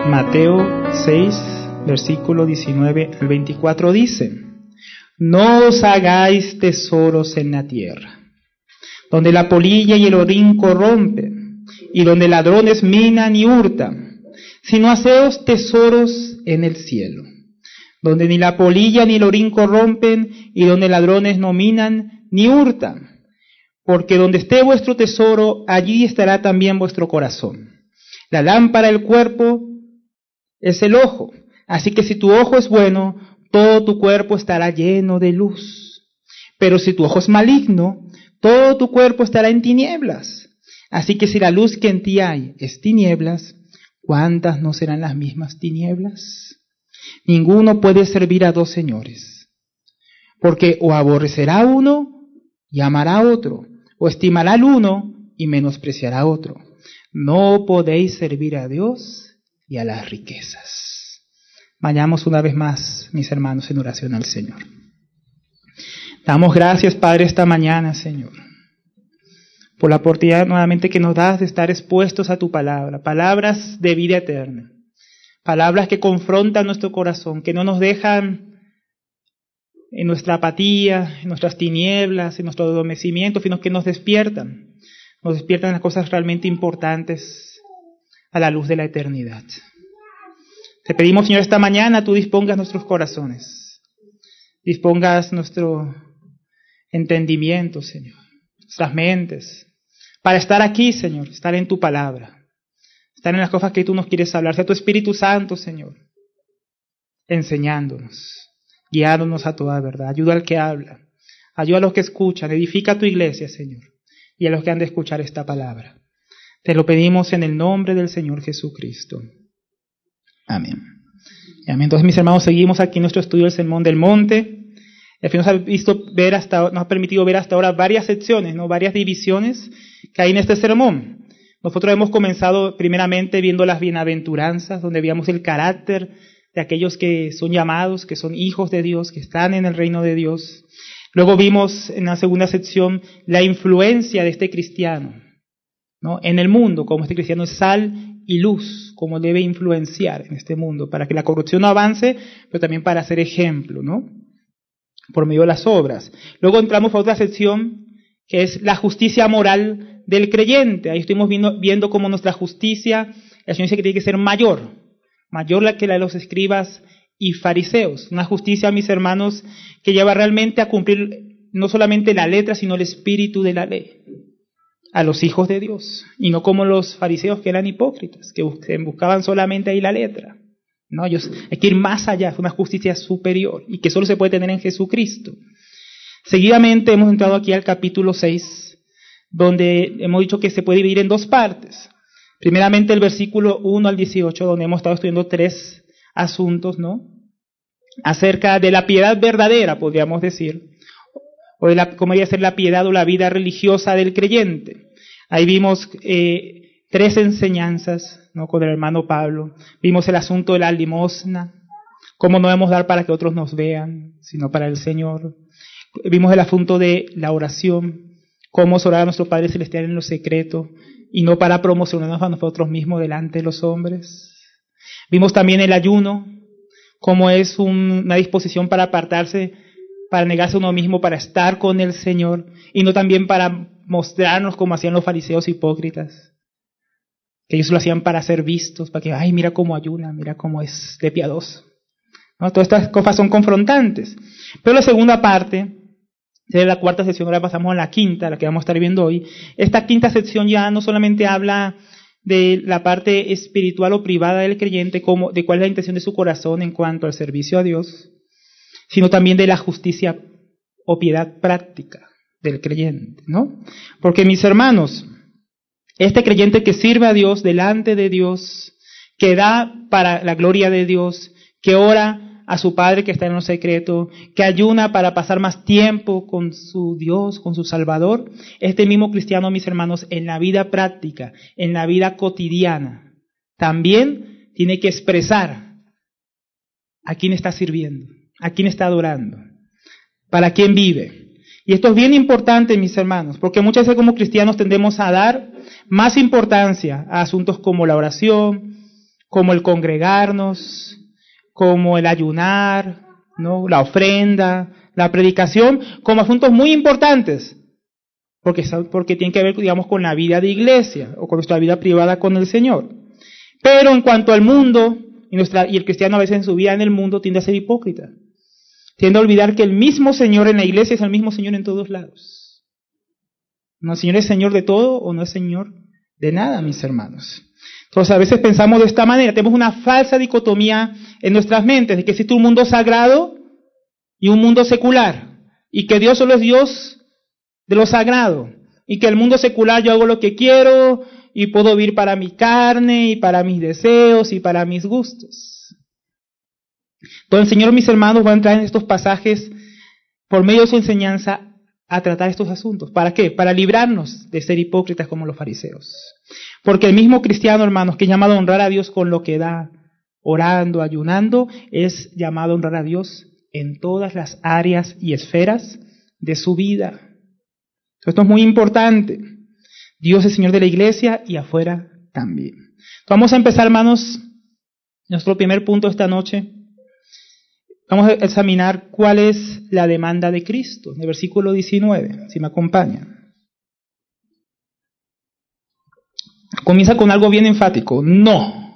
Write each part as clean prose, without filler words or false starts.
Mateo 6, versículo 19 al 24 dice: No os hagáis tesoros en la tierra, donde la polilla y el orín corrompen, y donde ladrones minan y hurtan, sino haceos tesoros en el cielo, donde ni la polilla ni el orín corrompen, y donde ladrones no minan ni hurtan. Porque donde esté vuestro tesoro, allí estará también vuestro corazón. La lámpara del cuerpo es el ojo. Así que si tu ojo es bueno, todo tu cuerpo estará lleno de luz. Pero si tu ojo es maligno, todo tu cuerpo estará en tinieblas. Así que si la luz que en ti hay es tinieblas, ¿cuántas no serán las mismas tinieblas? Ninguno puede servir a dos señores, porque o aborrecerá a uno y amará a otro, o estimará al uno y menospreciará a otro. No podéis servir a Dios y a las riquezas. Vayamos una vez más, mis hermanos, en oración al Señor. Damos gracias, Padre, esta mañana, Señor, por la oportunidad nuevamente que nos das de estar expuestos a tu palabra, palabras de vida eterna, palabras que confrontan nuestro corazón, que no nos dejan en nuestra apatía, en nuestras tinieblas, en nuestro adormecimiento, sino que nos despiertan las cosas realmente importantes a la luz de la eternidad. Te pedimos, Señor, esta mañana tú dispongas nuestros corazones, dispongas nuestro entendimiento, Señor, nuestras mentes, para estar aquí, Señor, estar en tu palabra, estar en las cosas que tú nos quieres hablar. Sea tu Espíritu Santo, Señor, enseñándonos, guiándonos a toda verdad. Ayuda al que habla, ayuda a los que escuchan, edifica tu iglesia, Señor, y a los que han de escuchar esta palabra. Te lo pedimos en el nombre del Señor Jesucristo. Amén. Y amén. Entonces, mis hermanos, seguimos aquí en nuestro estudio del Sermón del Monte. El Señor nos ha permitido ver hasta ahora varias secciones, ¿no? Varias divisiones que hay en este sermón. Nosotros hemos comenzado primeramente viendo las bienaventuranzas, donde veíamos el carácter de aquellos que son llamados, que son hijos de Dios, que están en el reino de Dios. Luego vimos en la segunda sección la influencia de este cristiano, ¿no? En el mundo, como este cristiano es sal y luz, como debe influenciar en este mundo, para que la corrupción no avance, pero también para ser ejemplo, ¿no? Por medio de las obras. Luego entramos a otra sección, que es la justicia moral del creyente. Ahí estuvimos viendo cómo nuestra justicia, el Señor dice que tiene que ser mayor que la de los escribas y fariseos. Una justicia, mis hermanos, que lleva realmente a cumplir no solamente la letra, sino el espíritu de la ley, a los hijos de Dios, y no como los fariseos que eran hipócritas, que buscaban solamente ahí la letra. No, hay que ir más allá, es una justicia superior, y que solo se puede tener en Jesucristo. Seguidamente hemos entrado aquí al capítulo 6, donde hemos dicho que se puede dividir en dos partes. Primeramente el versículo 1 al 18, donde hemos estado estudiando tres asuntos, ¿no? Acerca de la piedad verdadera, podríamos decir, o de cómo debería ser la piedad o la vida religiosa del creyente. Ahí vimos tres enseñanzas, ¿no? Con el hermano Pablo. Vimos el asunto de la limosna, cómo no debemos dar para que otros nos vean, sino para el Señor. Vimos el asunto de la oración, cómo orar a nuestro Padre Celestial en lo secreto, y no para promocionarnos a nosotros mismos delante de los hombres. Vimos también el ayuno, cómo es una disposición para apartarse, para negarse a uno mismo, para estar con el Señor, y no también para mostrarnos como hacían los fariseos hipócritas, que ellos lo hacían para ser vistos, para que, ay, mira cómo ayuna, mira cómo es de piadoso, ¿no? Todas estas cosas son confrontantes. Pero la segunda parte, de la cuarta sección, ahora pasamos a la quinta, la que vamos a estar viendo hoy. Esta quinta sección ya no solamente habla de la parte espiritual o privada del creyente, como de cuál es la intención de su corazón en cuanto al servicio a Dios, sino también de la justicia o piedad práctica del creyente, ¿no? Porque, mis hermanos, este creyente que sirve a Dios delante de Dios, que da para la gloria de Dios, que ora a su Padre que está en lo secreto, que ayuna para pasar más tiempo con su Dios, con su Salvador, este mismo cristiano, mis hermanos, en la vida práctica, en la vida cotidiana, también tiene que expresar a quién está sirviendo, a quién está adorando, para quién vive. Y esto es bien importante, mis hermanos, porque muchas veces como cristianos tendemos a dar más importancia a asuntos como la oración, como el congregarnos, como el ayunar, ¿no? La ofrenda, la predicación, como asuntos muy importantes, porque tienen que ver, digamos, con la vida de iglesia o con nuestra vida privada con el Señor. Pero en cuanto al mundo, y el cristiano a veces en su vida en el mundo tiende a ser hipócrita, tiende a olvidar que el mismo Señor en la iglesia es el mismo Señor en todos lados. ¿No, el Señor es Señor de todo o no es Señor de nada, mis hermanos? Entonces a veces pensamos de esta manera, tenemos una falsa dicotomía en nuestras mentes, de que existe un mundo sagrado y un mundo secular, y que Dios solo es Dios de lo sagrado, y que el mundo secular yo hago lo que quiero, y puedo vivir para mi carne, y para mis deseos, y para mis gustos. Entonces el Señor, mis hermanos, va a entrar en estos pasajes, por medio de su enseñanza, a tratar estos asuntos. ¿Para qué? Para librarnos de ser hipócritas como los fariseos. Porque el mismo cristiano, hermanos, que es llamado a honrar a Dios con lo que da, orando, ayunando, es llamado a honrar a Dios en todas las áreas y esferas de su vida. Esto es muy importante. Dios es Señor de la iglesia y afuera también. Entonces, vamos a empezar, hermanos, nuestro primer punto esta noche. Vamos a examinar cuál es la demanda de Cristo, en el versículo 19, si me acompañan. Comienza con algo bien enfático. No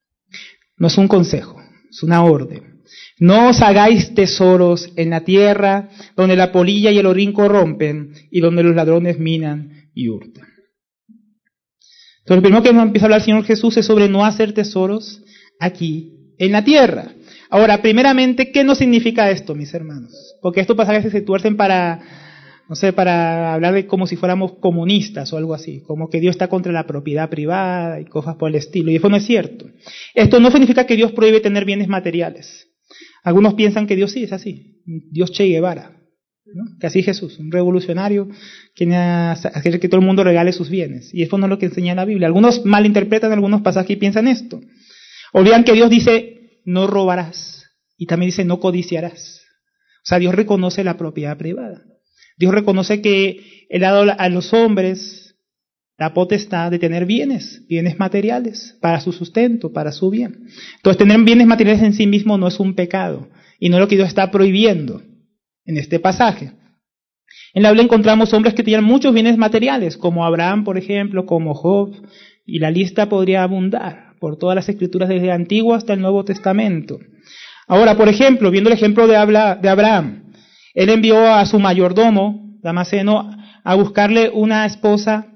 es un consejo, es una orden. No os hagáis tesoros en la tierra, donde la polilla y el orín corrompen, y donde los ladrones minan y hurtan. Entonces, lo primero que nos empieza a hablar el Señor Jesús es sobre no hacer tesoros aquí en la tierra. Ahora, primeramente, ¿qué nos significa esto, mis hermanos? Porque estos pasajes se tuercen para hablar de como si fuéramos comunistas o algo así, como que Dios está contra la propiedad privada y cosas por el estilo, y eso no es cierto. Esto no significa que Dios prohíbe tener bienes materiales. Algunos piensan que Dios sí es así, Dios Che Guevara, ¿no? Que así Jesús, un revolucionario, quiere hacer que todo el mundo regale sus bienes, y eso no es lo que enseña la Biblia. Algunos malinterpretan algunos pasajes y piensan esto. Olvidan que Dios dice, no robarás, y también dice, no codiciarás. O sea, Dios reconoce la propiedad privada. Dios reconoce que Él ha dado a los hombres la potestad de tener bienes materiales, para su sustento, para su bien. Entonces, tener bienes materiales en sí mismo no es un pecado, y no es lo que Dios está prohibiendo en este pasaje. En la Biblia encontramos hombres que tenían muchos bienes materiales, como Abraham, por ejemplo, como Job, y la lista podría abundar por todas las escrituras desde el Antiguo hasta el Nuevo Testamento. Ahora, por ejemplo, viendo el ejemplo de Abraham, él envió a su mayordomo, Damaseno, a buscarle una esposa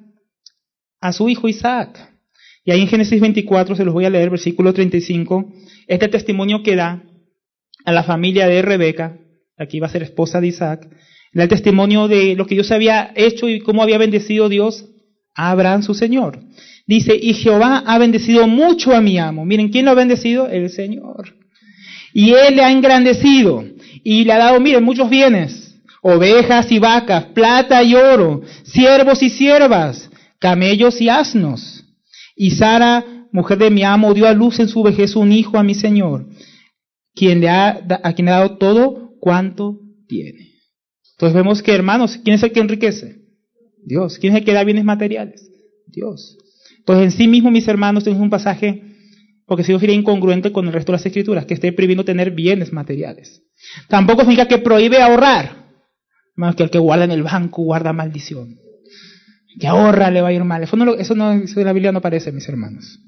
a su hijo Isaac. Y ahí en Génesis 24, se los voy a leer, versículo 35, este testimonio que da a la familia de Rebeca, la que iba a ser esposa de Isaac, da el testimonio de lo que Dios había hecho y cómo había bendecido Dios a Abraham, su señor. Dice, y Jehová ha bendecido mucho a mi amo. Miren, ¿quién lo ha bendecido? El Señor. Y Él le ha engrandecido y le ha dado, miren, muchos bienes, ovejas y vacas, plata y oro, siervos y siervas, camellos y asnos. Y Sara, mujer de mi amo, dio a luz en su vejez un hijo a mi Señor, a quien le ha dado todo cuanto tiene. Entonces vemos que, hermanos, ¿quién es el que enriquece? Dios. ¿Quién es el que da bienes materiales? Dios. Entonces, en sí mismo, mis hermanos, tenemos un pasaje, porque si no sería incongruente con el resto de las escrituras, que esté prohibiendo tener bienes materiales. Tampoco significa que prohíbe ahorrar. Hermanos, que el que guarda en el banco guarda maldición. Que ahorra le va a ir mal. Eso en la Biblia no aparece, mis hermanos.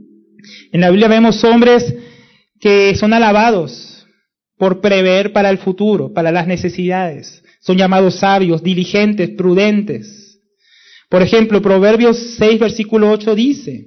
En la Biblia vemos hombres que son alabados por prever para el futuro, para las necesidades. Son llamados sabios, diligentes, prudentes. Por ejemplo, Proverbios 6, versículo 8 dice,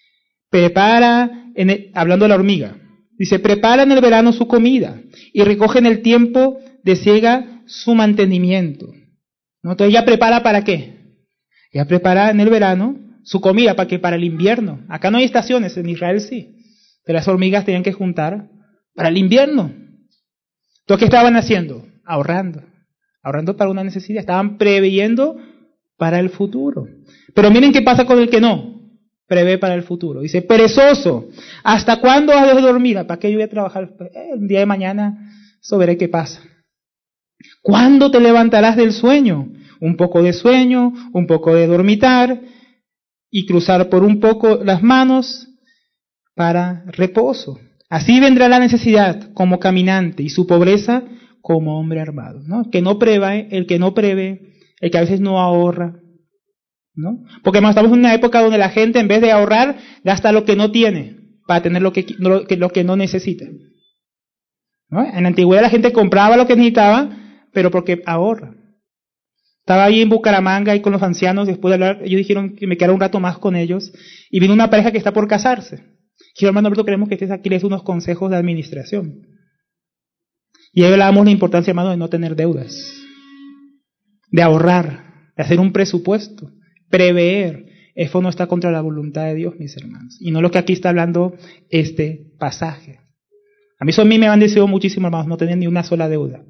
hablando de la hormiga, dice, prepara en el verano su comida y recoge en el tiempo de siega su mantenimiento. ¿No? Entonces ella prepara ¿para qué? Ella prepara en el verano su comida para el invierno. Acá no hay estaciones, en Israel sí, pero las hormigas tenían que juntar para el invierno. Entonces, ¿qué estaban haciendo? Ahorrando para una necesidad, estaban preveyendo para el futuro. Pero miren qué pasa con el que no prevé para el futuro. Dice, perezoso, ¿hasta cuándo has de dormir? ¿Para qué yo voy a trabajar? El día de mañana, eso veré qué pasa. ¿Cuándo te levantarás del sueño? Un poco de sueño, un poco de dormitar, y cruzar por un poco las manos, para reposo. Así vendrá la necesidad como caminante y su pobreza como hombre armado, ¿no? El que no prevé, el que a veces no ahorra, ¿no? Porque estamos en una época donde la gente, en vez de ahorrar, gasta lo que no tiene para tener lo que no necesita, ¿no? En la antigüedad la gente compraba lo que necesitaba, pero porque ahorra. Estaba ahí en Bucaramanga y con los ancianos, después de hablar, ellos dijeron que me quedara un rato más con ellos, y vino una pareja que está por casarse. Dijo, hermano Alberto, queremos que estés aquí, les unos consejos de administración. Y ahí hablábamos de la importancia, hermano, de no tener deudas, de ahorrar, de hacer un presupuesto, prever. Eso no está contra la voluntad de Dios, mis hermanos. Y no lo que aquí está hablando este pasaje. Eso a mí me han deseado muchísimo, hermanos, no tener ni una sola deuda.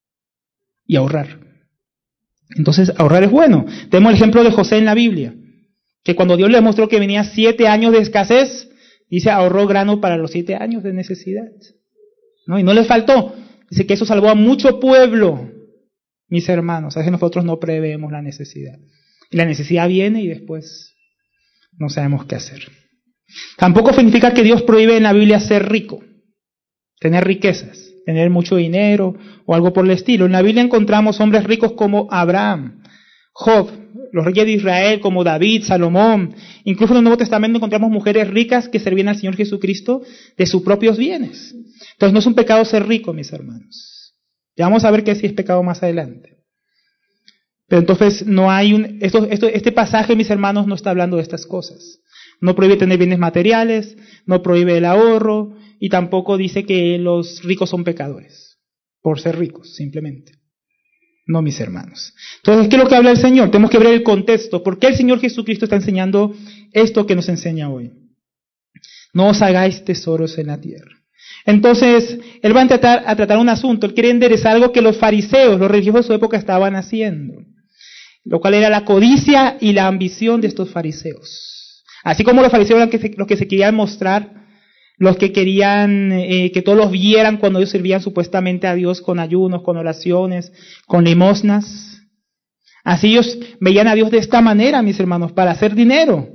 Y ahorrar. Entonces, ahorrar es bueno. Tenemos el ejemplo de José en la Biblia, que cuando Dios le mostró que venía 7 años de escasez, dice, ahorró grano para los 7 años de necesidad, ¿no? Y no le faltó. Dice que eso salvó a mucho pueblo, mis hermanos. A veces nosotros no preveemos la necesidad. Y la necesidad viene y después no sabemos qué hacer. Tampoco significa que Dios prohíbe en la Biblia ser rico, tener riquezas, tener mucho dinero o algo por el estilo. En la Biblia encontramos hombres ricos como Abraham, Job, los reyes de Israel como David, Salomón. Incluso en el Nuevo Testamento encontramos mujeres ricas que servían al Señor Jesucristo de sus propios bienes. Entonces no es un pecado ser rico, mis hermanos. Ya vamos a ver que sí es pecado más adelante. Pero entonces no hay este pasaje, mis hermanos, no está hablando de estas cosas. No prohíbe tener bienes materiales, no prohíbe el ahorro, y tampoco dice que los ricos son pecadores, por ser ricos, simplemente. No, mis hermanos. Entonces, ¿qué es lo que habla el Señor? Tenemos que ver el contexto. ¿Por qué el Señor Jesucristo está enseñando esto que nos enseña hoy? No os hagáis tesoros en la tierra. Entonces, Él va a tratar un asunto. Él quiere enderezar algo que los fariseos, los religiosos de su época, estaban haciendo. Lo cual era la codicia y la ambición de estos fariseos. Así como los fariseos eran los que se querían mostrar, los que querían que todos los vieran cuando ellos servían supuestamente a Dios con ayunos, con oraciones, con limosnas. Así ellos veían a Dios de esta manera, mis hermanos, para hacer dinero.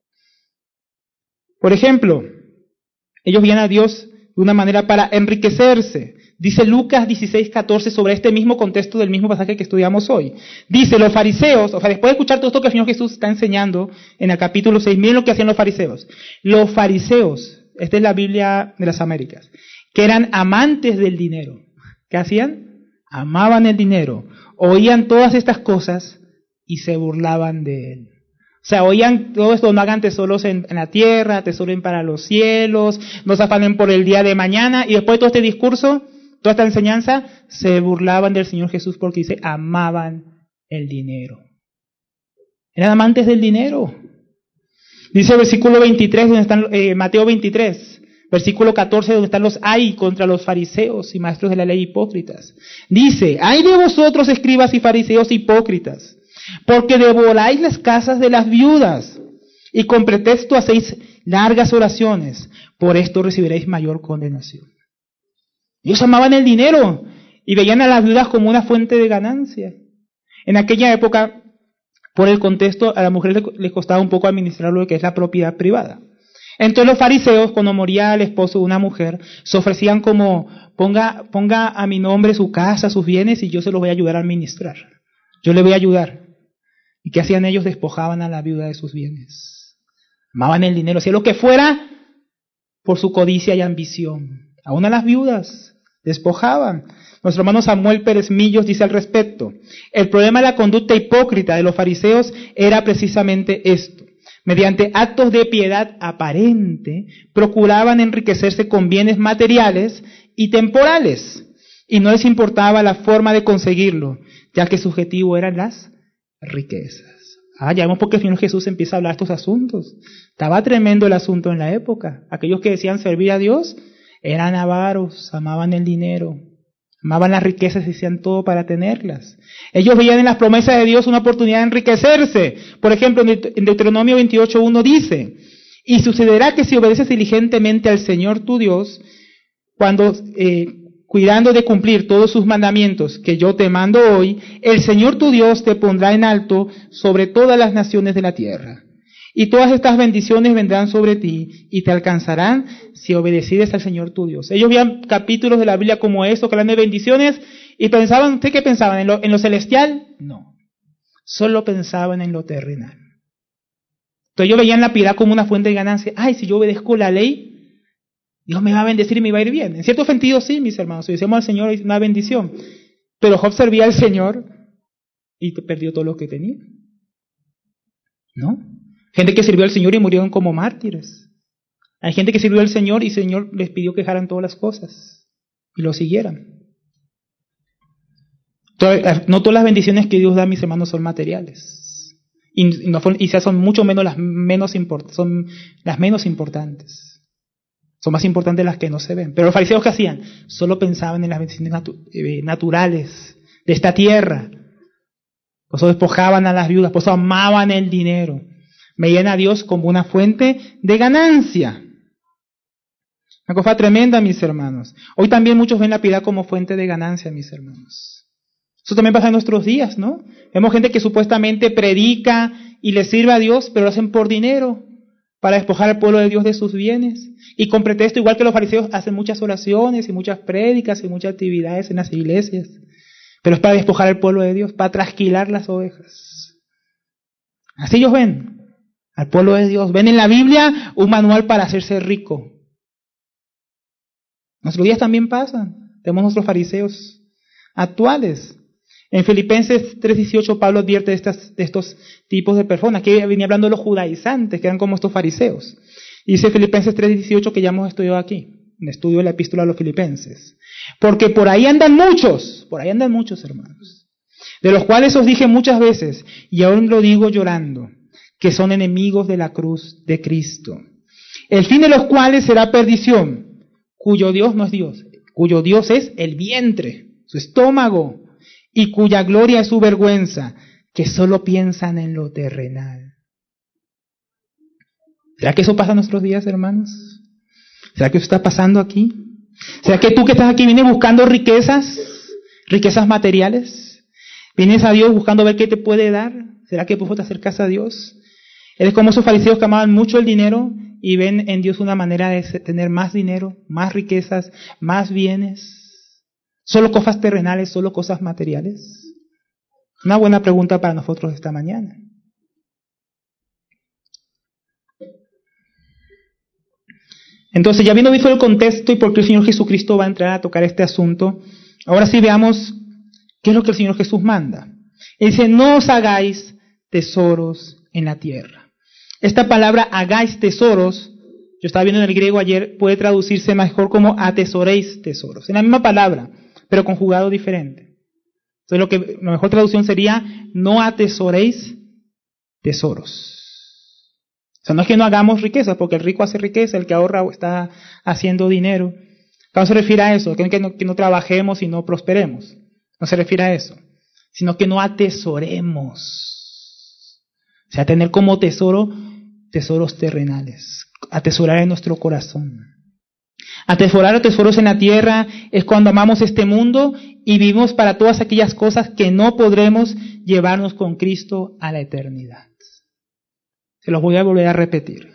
Por ejemplo, ellos veían a Dios de una manera para enriquecerse. Dice Lucas 16:14 sobre este mismo contexto del mismo pasaje que estudiamos hoy. Dice, los fariseos, o sea, después de escuchar todo esto que el Señor Jesús está enseñando en el capítulo 6, miren lo que hacían los fariseos. Los fariseos, esta es la Biblia de las Américas, que eran amantes del dinero. ¿Qué hacían? Amaban el dinero, oían todas estas cosas y se burlaban de él. O sea, oían todo esto, no hagan tesoros en la tierra, tesoren para los cielos, no se afanen por el día de mañana, y después de todo este discurso, toda esta enseñanza, se burlaban del Señor Jesús porque dice, amaban el dinero. Eran amantes del dinero. Dice el versículo 23, donde están, Mateo 23, versículo 14, donde están los ay contra los fariseos y maestros de la ley hipócritas. Dice, ay de vosotros escribas y fariseos hipócritas, porque devoráis las casas de las viudas y con pretexto hacéis largas oraciones, por esto recibiréis mayor condenación. Ellos amaban el dinero y veían a las viudas como una fuente de ganancia. En aquella época, por el contexto, a la mujer les costaba un poco administrar lo que es la propiedad privada. Entonces los fariseos, cuando moría el esposo de una mujer, se ofrecían como, ponga a mi nombre su casa, sus bienes, y yo se los voy a ayudar a administrar. Yo le voy a ayudar. ¿Y qué hacían ellos? Despojaban a la viuda de sus bienes. Amaban el dinero, hacían lo que fuera por su codicia y ambición. Aún a las viudas despojaban. Nuestro hermano Samuel Pérez Millos dice al respecto, el problema de la conducta hipócrita de los fariseos era precisamente esto. Mediante actos de piedad aparente, procuraban enriquecerse con bienes materiales y temporales, y no les importaba la forma de conseguirlo, ya que su objetivo eran las riquezas. Ya vemos por qué el Señor Jesús empieza a hablar de estos asuntos. Estaba tremendo el asunto en la época. Aquellos que decían servir a Dios eran avaros, amaban el dinero, amaban las riquezas y hacían todo para tenerlas. Ellos veían en las promesas de Dios una oportunidad de enriquecerse. Por ejemplo, en Deuteronomio 28:1 dice, y sucederá que si obedeces diligentemente al Señor tu Dios, cuando cuidando de cumplir todos sus mandamientos que yo te mando hoy, el Señor tu Dios te pondrá en alto sobre todas las naciones de la tierra. Y todas estas bendiciones vendrán sobre ti y te alcanzarán si obedecieres al Señor tu Dios. Ellos veían capítulos de la Biblia como estos, que hablan de bendiciones, y pensaban, ¿usted qué pensaban? ¿En lo celestial? No. Solo pensaban en lo terrenal. Entonces ellos veían la piedad como una fuente de ganancia. Ay, si yo obedezco la ley, Dios me va a bendecir y me va a ir bien. En cierto sentido sí, mis hermanos, si decimos al Señor es una bendición. Pero Job servía al Señor y perdió todo lo que tenía. ¿No? Gente que sirvió al Señor y murieron como mártires. Hay gente que sirvió al Señor y el Señor les pidió que dejaran todas las cosas y lo siguieran. No todas las bendiciones que Dios da, mis hermanos, son materiales. Y son mucho menos son las menos importantes. Son más importantes las que no se ven. Pero los fariseos, ¿qué hacían? Solo pensaban en las bendiciones naturales de esta tierra. Por eso despojaban a las viudas, por eso amaban el dinero. Veían a Dios como una fuente de ganancia. Una cosa tremenda, mis hermanos. Hoy también muchos ven la piedad como fuente de ganancia, mis hermanos. Eso también pasa en nuestros días, ¿no? Vemos gente que supuestamente predica y le sirve a Dios, pero lo hacen por dinero, para despojar al pueblo de Dios de sus bienes. Y con pretexto, igual que los fariseos, hacen muchas oraciones y muchas prédicas y muchas actividades en las iglesias. Pero es para despojar al pueblo de Dios, para trasquilar las ovejas. Así ellos ven al pueblo de Dios. Ven en la Biblia un manual para hacerse rico. Nuestros días también pasan. Tenemos nuestros fariseos actuales. En Filipenses 3:18 Pablo advierte de estos tipos de personas, que venía hablando de los judaizantes, que eran como estos fariseos. Y dice Filipenses 3:18, que ya hemos estudiado aquí, en estudio de la epístola a los Filipenses. Porque por ahí andan muchos, hermanos, de los cuales os dije muchas veces, y aún lo digo llorando, que son enemigos de la cruz de Cristo, el fin de los cuales será perdición, cuyo Dios no es Dios, cuyo Dios es el vientre, su estómago, y cuya gloria es su vergüenza, que solo piensan en lo terrenal. ¿Será que eso pasa en nuestros días, hermanos? ¿Será que eso está pasando aquí? ¿Será que tú que estás aquí vienes buscando riquezas materiales? ¿Vienes a Dios buscando ver qué te puede dar? ¿Será que tú te acercas a Dios? Eres como esos fariseos que amaban mucho el dinero y ven en Dios una manera de tener más dinero, más riquezas, más bienes. ¿Solo cosas terrenales, solo cosas materiales? Una buena pregunta para nosotros esta mañana. Entonces, ya habiendo visto el contexto y por qué el Señor Jesucristo va a entrar a tocar este asunto, ahora sí veamos qué es lo que el Señor Jesús manda. Él dice, no os hagáis tesoros en la tierra. Esta palabra, hagáis tesoros, yo estaba viendo en el griego ayer, puede traducirse mejor como atesoréis tesoros. Es la misma palabra, pero conjugado diferente. Entonces, la mejor traducción sería, no atesoréis tesoros. O sea, no es que no hagamos riqueza, porque el rico hace riqueza, el que ahorra está haciendo dinero. No se refiere a eso, que no trabajemos y no prosperemos. No se refiere a eso, sino que no atesoremos. O sea, tener como tesoro tesoros terrenales, atesorar en nuestro corazón. Atesorar tesoros en la tierra es cuando amamos este mundo y vivimos para todas aquellas cosas que no podremos llevarnos con Cristo a la eternidad. Se los voy a volver a repetir.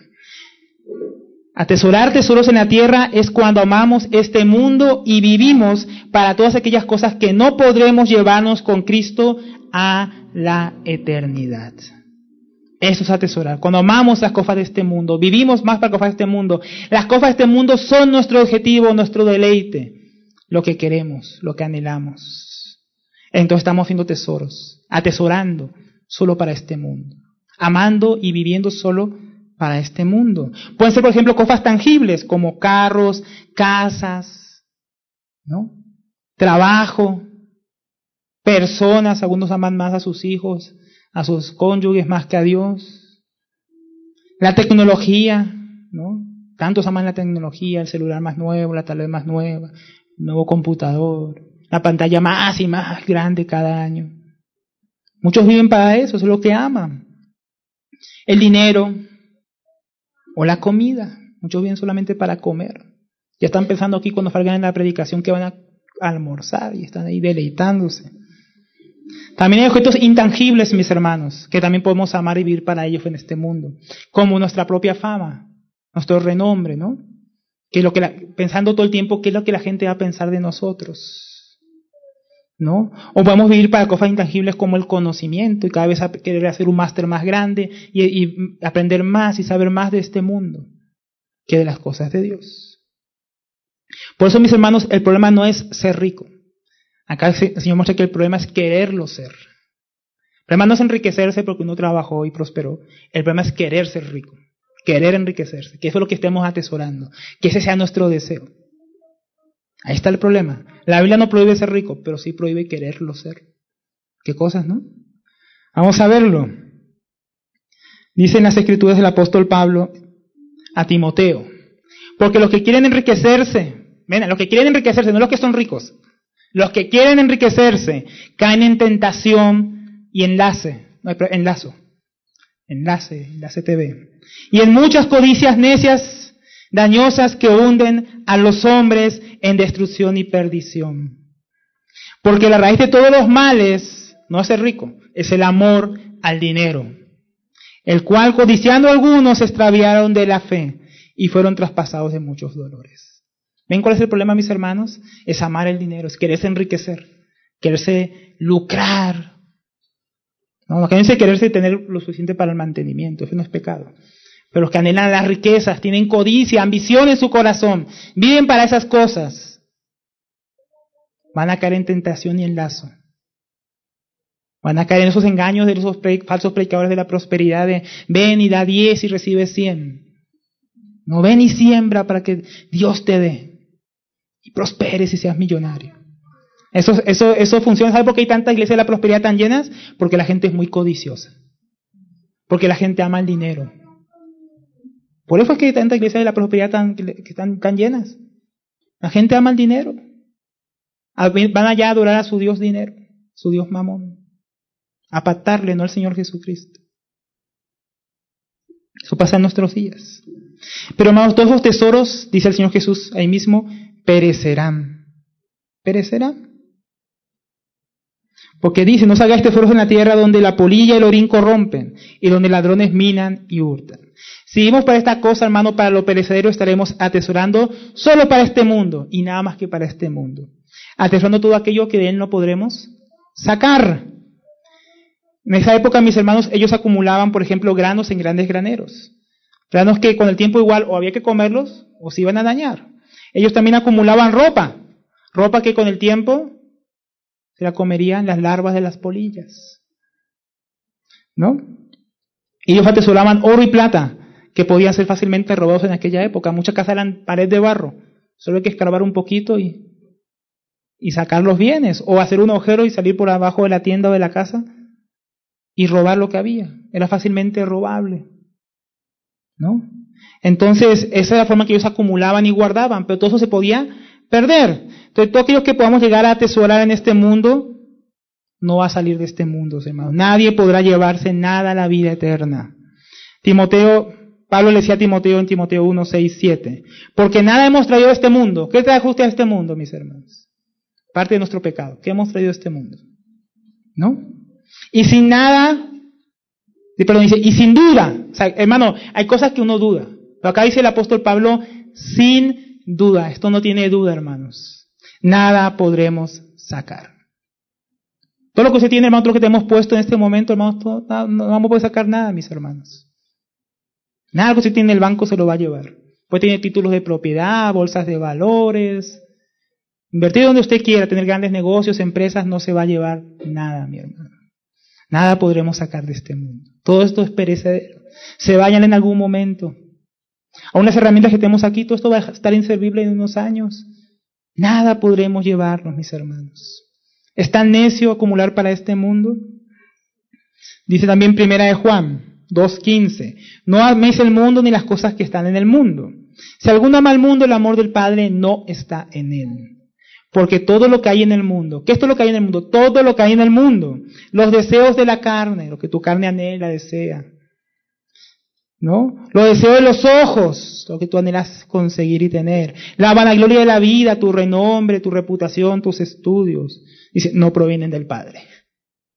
Atesorar tesoros en la tierra es cuando amamos este mundo y vivimos para todas aquellas cosas que no podremos llevarnos con Cristo a la eternidad. Eso es atesorar. Cuando amamos las cosas de este mundo, vivimos más para las cosas de este mundo. Las cosas de este mundo son nuestro objetivo, nuestro deleite, lo que queremos, lo que anhelamos. Entonces estamos haciendo tesoros, atesorando solo para este mundo. Amando y viviendo solo para este mundo. Pueden ser, por ejemplo, cosas tangibles como carros, casas, ¿no? Trabajo, personas. Algunos aman más a sus hijos, a sus cónyuges más que a Dios. La tecnología, ¿no? Tantos aman la tecnología, el celular más nuevo, la tablet más nueva, el nuevo computador, la pantalla más y más grande cada año. Muchos viven para eso es lo que aman. El dinero o la comida. Muchos viven solamente para comer. Ya están pensando aquí cuando salgan en la predicación que van a almorzar y están ahí deleitándose. También hay objetos intangibles, mis hermanos, que también podemos amar y vivir para ellos en este mundo, como nuestra propia fama, nuestro renombre, ¿no? Pensando todo el tiempo qué es lo que la gente va a pensar de nosotros, ¿no? O podemos vivir para cosas intangibles como el conocimiento y cada vez querer hacer un máster más grande y aprender más y saber más de este mundo que de las cosas de Dios. Por eso, mis hermanos, el problema no es ser rico. Acá el Señor muestra que el problema es quererlo ser. El problema no es enriquecerse porque uno trabajó y prosperó. El problema es querer ser rico, querer enriquecerse, que eso es lo que estemos atesorando, que ese sea nuestro deseo. Ahí está el problema. La Biblia no prohíbe ser rico, pero sí prohíbe quererlo ser. ¿Qué cosas, no? Vamos a verlo. Dice en las Escrituras el apóstol Pablo a Timoteo, porque los que quieren enriquecerse, ven, los que quieren enriquecerse, no los que son ricos, los que quieren enriquecerse caen en tentación y enlace TV. Y en muchas codicias necias, dañosas que hunden a los hombres en destrucción y perdición. Porque la raíz de todos los males no es ser rico, es el amor al dinero, el cual codiciando algunos se extraviaron de la fe y fueron traspasados de muchos dolores. ¿Ven cuál es el problema, mis hermanos? Es amar el dinero, es quererse enriquecer, quererse lucrar. No quererse tener lo suficiente para el mantenimiento, eso no es pecado. Pero los que anhelan las riquezas, tienen codicia, ambición en su corazón, viven para esas cosas, van a caer en tentación y en lazo. Van a caer en esos engaños de esos falsos predicadores de la prosperidad de ven y da 10 y recibe 100. No, ven y siembra para que Dios te dé y prosperes y seas millonario. Eso funciona. ¿Sabe por qué hay tantas iglesias de la prosperidad tan llenas? Porque la gente es muy codiciosa. Porque la gente ama el dinero. Por eso es que hay tantas iglesias de la prosperidad que están tan llenas. La gente ama el dinero. Van allá a adorar a su Dios dinero, su Dios mamón. A pactarle, no al Señor Jesucristo. Eso pasa en nuestros días. Pero hermanos, todos los tesoros, dice el Señor Jesús ahí mismo, perecerán. Perecerán. Porque dice, no hagáis tesoros en la tierra donde la polilla y el orín corrompen, y donde ladrones minan y hurtan. Si vivimos para esta cosa, hermano, para lo perecedero, estaremos atesorando solo para este mundo, y nada más que para este mundo. Atesorando todo aquello que de él no podremos sacar. En esa época, mis hermanos, ellos acumulaban, por ejemplo, granos en grandes graneros. Granos que con el tiempo igual o había que comerlos o se iban a dañar. Ellos también acumulaban ropa que con el tiempo se la comerían las larvas de las polillas, ¿no? Ellos atesoraban oro y plata, que podían ser fácilmente robados en aquella época. Muchas casas eran pared de barro, solo hay que escarbar un poquito y sacar los bienes, o hacer un agujero y salir por abajo de la tienda o de la casa y robar lo que había. Era fácilmente robable, ¿no? Entonces, esa era la forma que ellos acumulaban y guardaban, pero todo eso se podía perder. Entonces, todo aquello que podamos llegar a atesorar en este mundo, no va a salir de este mundo, hermanos. Nadie podrá llevarse nada a la vida eterna. Pablo le decía a Timoteo en Timoteo 1, 6, 7, porque nada hemos traído a este mundo. ¿Qué trajo usted a este mundo, mis hermanos? Parte de nuestro pecado. ¿Qué hemos traído a este mundo? ¿No? Y sin duda, o sea, hermano, hay cosas que uno duda. Pero acá dice el apóstol Pablo, sin duda, esto no tiene duda, hermanos. Nada podremos sacar. Todo lo que usted tiene, hermano, todo lo que te hemos puesto en este momento, hermanos, no vamos a poder sacar nada, mis hermanos. Nada que usted tiene en el banco se lo va a llevar. Puede tener títulos de propiedad, bolsas de valores, invertir donde usted quiera, tener grandes negocios, empresas, no se va a llevar nada, mi hermano. Nada podremos sacar de este mundo. Todo esto es perecedero. Se vayan en algún momento. Aún las herramientas que tenemos aquí, todo esto va a estar inservible en unos años. Nada podremos llevarnos, mis hermanos. ¿Es tan necio acumular para este mundo? Dice también Primera de Juan 2:15, no améis el mundo ni las cosas que están en el mundo. Si alguno ama al mundo, el amor del Padre no está en él. Porque todo lo que hay en el mundo, ¿qué es todo lo que hay en el mundo? Todo lo que hay en el mundo, los deseos de la carne, lo que tu carne anhela, desea, ¿no? Los deseos de los ojos, lo que tú anhelas conseguir y tener, la vanagloria de la vida, tu renombre, tu reputación, tus estudios, dice, no provienen del Padre.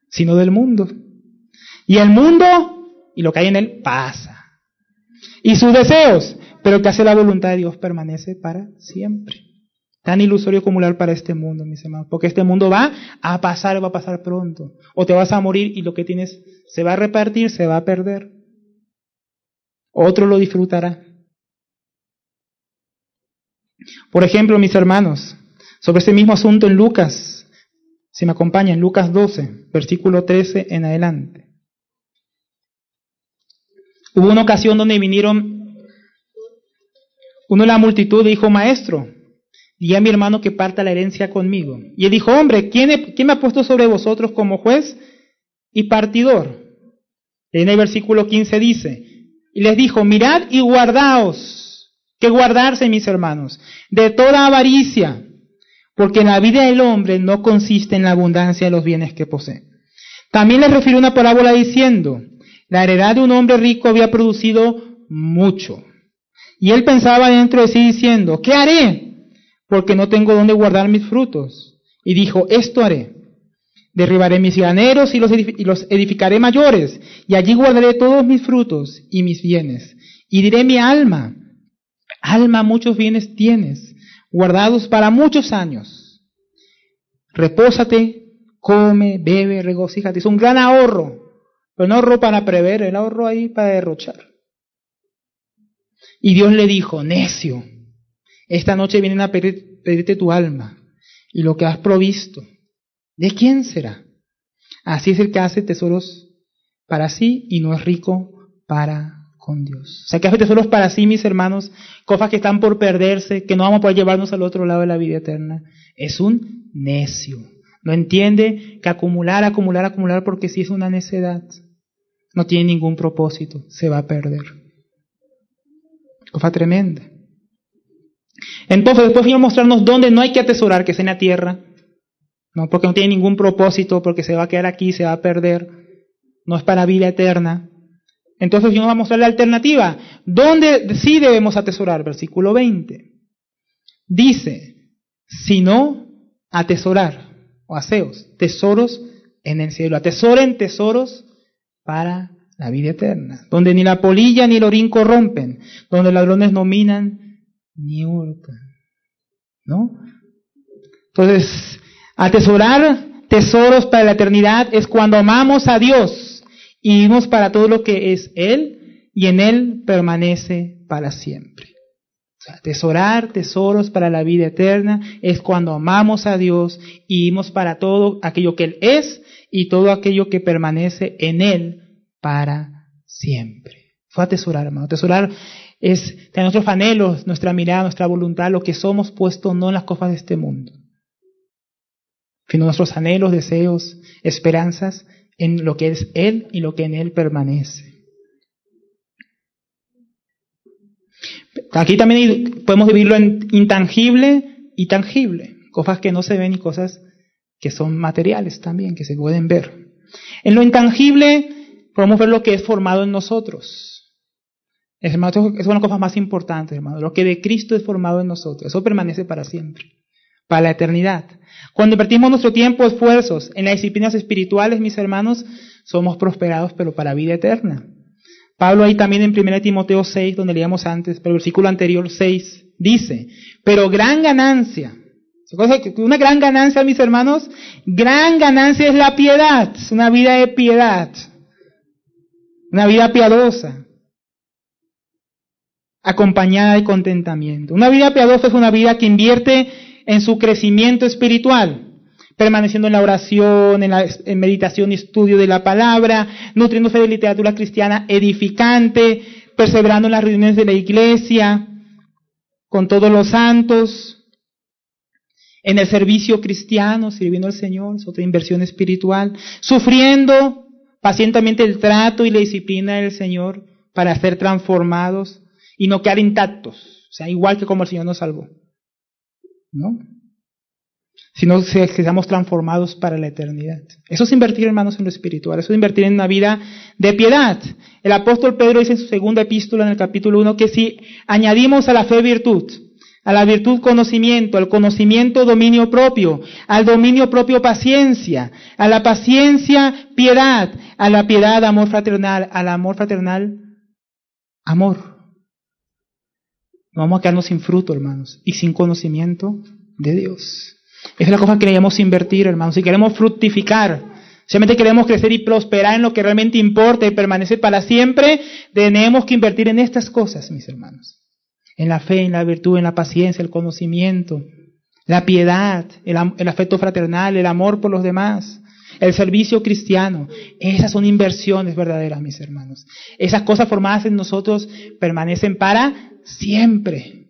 sino del mundo. Y el mundo y lo que hay en él pasa. Y sus deseos, pero el que hace la voluntad de Dios permanece para siempre. Tan ilusorio acumular para este mundo, mis hermanos, porque este mundo va a pasar pronto. O te vas a morir y lo que tienes se va a repartir, se va a perder. Otro lo disfrutará. Por ejemplo, mis hermanos, sobre ese mismo asunto en Lucas, si me acompañan, Lucas 12, versículo 13 en adelante. Hubo una ocasión donde vinieron uno de la multitud y dijo, maestro, di a mi hermano que parta la herencia conmigo. Y él dijo, hombre, ¿quién me ha puesto sobre vosotros como juez y partidor? En el versículo 15 dice, y les dijo, mirad y guardaos, que guardarse, mis hermanos, de toda avaricia, porque la vida del hombre no consiste en la abundancia de los bienes que posee. También les refirió una parábola diciendo, la heredad de un hombre rico había producido mucho. Y él pensaba dentro de sí diciendo, ¿qué haré? Porque no tengo dónde guardar mis frutos. Y dijo, esto haré. Derribaré mis graneros y los edificaré mayores, y allí guardaré todos mis frutos y mis bienes. Y diré mi alma, alma, muchos bienes tienes, guardados para muchos años. Repósate, come, bebe, regocíjate. Es un gran ahorro, pero no ahorro para prever, el ahorro ahí para derrochar. Y Dios le dijo, necio, esta noche vienen a pedirte tu alma, y lo que has provisto, ¿de quién será? Así es el que hace tesoros para sí y no es rico para con Dios. O sea, que hace tesoros para sí, mis hermanos, cosas que están por perderse, que no vamos a poder llevarnos al otro lado de la vida eterna. Es un necio. No entiende que acumular, porque si es una necedad, no tiene ningún propósito, se va a perder. Cosa tremenda. Entonces, después vino a mostrarnos dónde no hay que atesorar, que es en la tierra. No, porque no tiene ningún propósito, porque se va a quedar aquí, se va a perder. No es para vida eterna. Entonces Dios nos va a mostrar la alternativa. ¿Dónde sí debemos atesorar? Versículo 20. Dice, sino atesorar, o aseos, tesoros en el cielo. Atesoren tesoros para la vida eterna. Donde ni la polilla ni el orín corrompen. Donde ladrones no minan ni hurtan. ¿No? Entonces, atesorar tesoros para la eternidad es cuando amamos a Dios y vivimos para todo lo que es Él y en Él permanece para siempre. O sea, atesorar tesoros para la vida eterna es cuando amamos a Dios y vivimos para todo aquello que Él es y todo aquello que permanece en Él para siempre. Fue atesorar, hermano. Atesorar es tener nuestros anhelos, nuestra mirada, nuestra voluntad, lo que somos puesto no en las cosas de este mundo, sino nuestros anhelos, deseos, esperanzas en lo que es Él y lo que en Él permanece. Aquí también podemos dividirlo en intangible y tangible, cosas que no se ven y cosas que son materiales también, que se pueden ver. En lo intangible podemos ver lo que es formado en nosotros. Es una de las cosas más importantes, hermano. Lo que de Cristo es formado en nosotros. Eso permanece para siempre, para la eternidad. Cuando invertimos nuestro tiempo, esfuerzos en las disciplinas espirituales, mis hermanos, somos prosperados, pero para vida eterna. Pablo ahí también en 1 Timoteo 6, donde leíamos antes, pero el versículo anterior 6, dice, pero gran ganancia, una gran ganancia, mis hermanos, gran ganancia es la piedad, es una vida de piedad, una vida piadosa, acompañada de contentamiento. Una vida piadosa es una vida que invierte en su crecimiento espiritual, permaneciendo en la oración, en meditación y estudio de la palabra, nutriéndose de literatura cristiana edificante, perseverando en las reuniones de la iglesia, con todos los santos, en el servicio cristiano, sirviendo al Señor, es otra inversión espiritual, sufriendo pacientemente el trato y la disciplina del Señor para ser transformados y no quedar intactos, o sea, igual que como el Señor nos salvó, ¿no? Sino que seamos transformados para la eternidad. Eso es invertir, hermanos, en lo espiritual. Eso es invertir en una vida de piedad. El apóstol Pedro dice en su segunda epístola, en el capítulo 1, que si añadimos a la fe virtud, a la virtud conocimiento, al conocimiento dominio propio, al dominio propio paciencia, a la paciencia piedad, a la piedad amor fraternal, al amor fraternal amor. No vamos a quedarnos sin fruto, hermanos, y sin conocimiento de Dios. Esa es la cosa que queremos invertir, hermanos. Si queremos fructificar, si realmente queremos crecer y prosperar en lo que realmente importa y permanecer para siempre, tenemos que invertir en estas cosas, mis hermanos. En la fe, en la virtud, en la paciencia, el conocimiento, la piedad, el afecto fraternal, el amor por los demás, el servicio cristiano. Esas son inversiones verdaderas, mis hermanos. Esas cosas formadas en nosotros permanecen para siempre.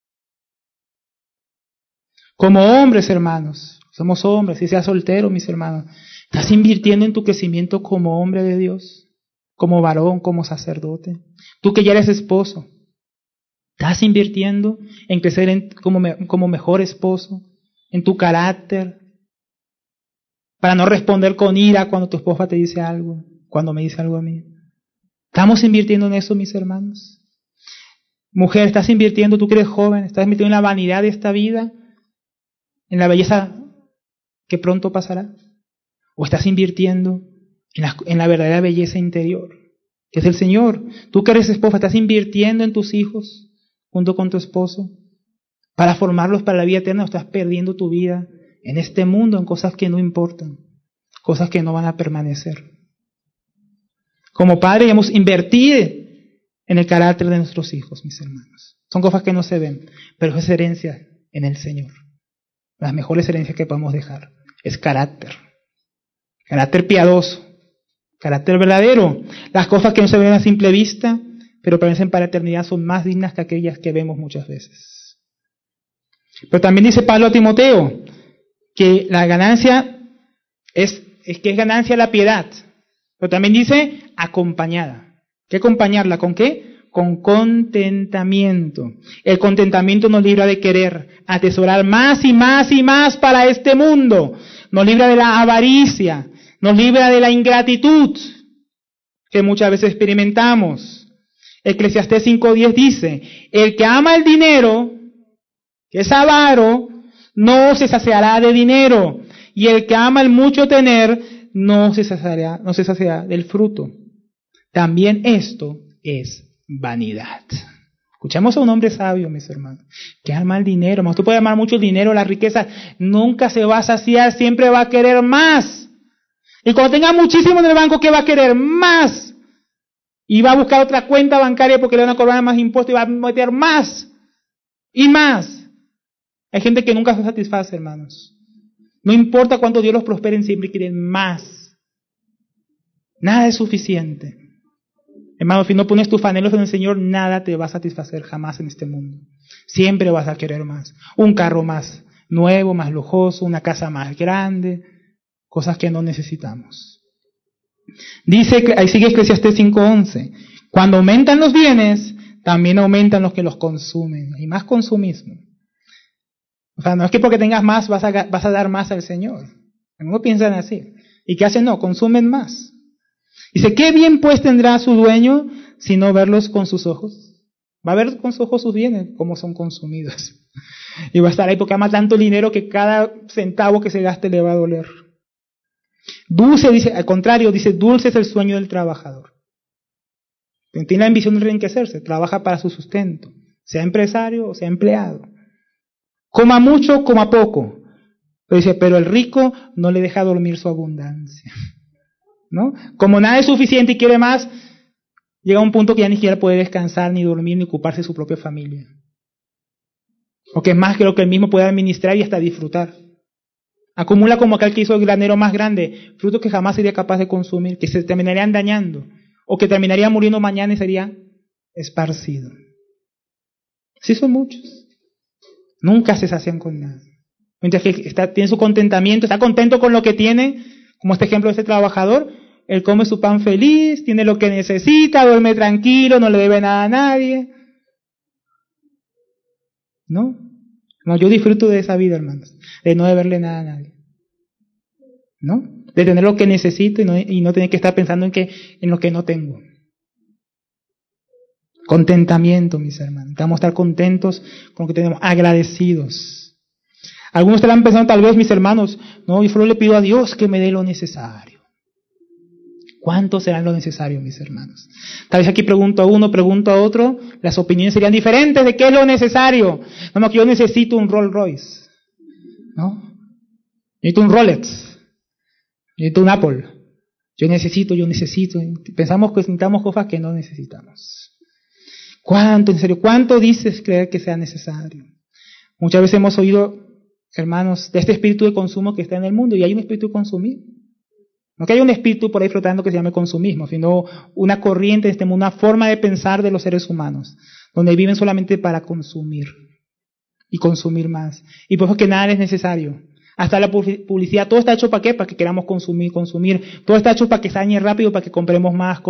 Como hombres, hermanos, somos hombres, si seas soltero, mis hermanos, ¿estás invirtiendo en tu crecimiento como hombre de Dios? Como varón, como sacerdote. Tú que ya eres esposo, ¿estás invirtiendo en crecer como mejor esposo? En tu carácter, para no responder con ira cuando tu esposa te dice algo, cuando me dice algo a mí. ¿Estamos invirtiendo en eso, mis hermanos? Mujer, ¿estás invirtiendo, tú que eres joven, estás invirtiendo en la vanidad de esta vida? ¿En la belleza que pronto pasará? ¿O estás invirtiendo en la verdadera belleza interior, que es el Señor? Tú que eres esposa, ¿estás invirtiendo en tus hijos junto con tu esposo para formarlos para la vida eterna, o estás perdiendo tu vida en este mundo en cosas que no importan, cosas que no van a permanecer? Como padre debemos invertir en el carácter de nuestros hijos, mis hermanos. Son cosas que no se ven, pero es herencia en el Señor. Las mejores herencias que podemos dejar es carácter. Carácter piadoso, carácter verdadero. Las cosas que no se ven a simple vista, pero permanecen para la eternidad, son más dignas que aquellas que vemos muchas veces. Pero también dice Pablo a Timoteo que la ganancia es ganancia la piedad. Pero también dice acompañada. ¿Qué acompañarla? ¿Con qué? Con contentamiento. El contentamiento nos libra de querer atesorar más y más y más para este mundo. Nos libra de la avaricia. Nos libra de la ingratitud que muchas veces experimentamos. Eclesiastés 5:10 dice, el que ama el dinero, que es avaro, no se saciará de dinero. Y el que ama el mucho tener, no se saciará del fruto. También esto es vanidad. Escuchamos a un hombre sabio, mis hermanos, que ama el dinero. Hermanos, tú puedes amar mucho el dinero, la riqueza, nunca se va a saciar, siempre va a querer más. Y cuando tenga muchísimo en el banco, ¿qué va a querer? Más. Y va a buscar otra cuenta bancaria porque le van a cobrar más impuestos y va a meter más y más. Hay gente que nunca se satisface, hermanos. No importa cuánto Dios los prospere, siempre quieren más. Nada es suficiente. Hermano, si no pones tus anhelos en el Señor, nada te va a satisfacer jamás en este mundo. Siempre vas a querer más. Un carro más nuevo, más lujoso, una casa más grande, cosas que no necesitamos. Dice, ahí sigue Eclesiastés 5:11, cuando aumentan los bienes, también aumentan los que los consumen. Hay más consumismo. O sea, no es que porque tengas más vas a dar más al Señor. Algunos piensan así. ¿Y qué hacen? No, consumen más. Dice, ¿qué bien pues tendrá su dueño si no verlos con sus ojos? Va a ver con sus ojos sus bienes, como son consumidos. Y va a estar ahí porque ama tanto el dinero que cada centavo que se gaste le va a doler. Dulce, dice, al contrario, dice, dulce es el sueño del trabajador. Tiene la ambición de enriquecerse, trabaja para su sustento, sea empresario o sea empleado. Coma mucho, coma poco. Pero dice, pero el rico no le deja dormir su abundancia. ¿No? Como nada es suficiente y quiere más, llega a un punto que ya ni siquiera puede descansar, ni dormir, ni ocuparse de su propia familia. O que es más que lo que él mismo puede administrar y hasta disfrutar. Acumula como aquel que hizo el granero más grande, frutos que jamás sería capaz de consumir, que se terminarían dañando, o que terminaría muriendo mañana y sería esparcido. Sí son muchos. Nunca se sacian con nada. Mientras que tiene su contentamiento, está contento con lo que tiene, como este ejemplo de este trabajador, él come su pan feliz, tiene lo que necesita, duerme tranquilo, no le debe nada a nadie. ¿No? No, yo disfruto de esa vida, hermanos, de no deberle nada a nadie. ¿No? De tener lo que necesito y no tener que estar pensando en lo que no tengo. Contentamiento, mis hermanos. Vamos a estar contentos con lo que tenemos, agradecidos. Algunos estarán pensando tal vez, mis hermanos, no, yo solo le pido a Dios que me dé lo necesario. ¿Cuánto será lo necesario, mis hermanos? Tal vez aquí pregunto a uno, pregunto a otro, las opiniones serían diferentes de qué es lo necesario. No, que yo necesito un Rolls Royce, ¿no? Necesito un Rolex, necesito un Apple. Yo necesito. Pensamos que necesitamos cosas que no necesitamos. ¿Cuánto, en serio? ¿Cuánto dices creer que sea necesario? Muchas veces hemos oído, hermanos, de este espíritu de consumo que está en el mundo, y hay un espíritu de consumir. No que haya un espíritu por ahí flotando que se llame consumismo, sino una corriente de este mundo, una forma de pensar de los seres humanos, donde viven solamente para consumir y consumir más. Y por eso que nada es necesario. Hasta la publicidad, todo está hecho ¿para qué? Para que queramos consumir. Todo está hecho para que se dañe rápido, para que compremos más.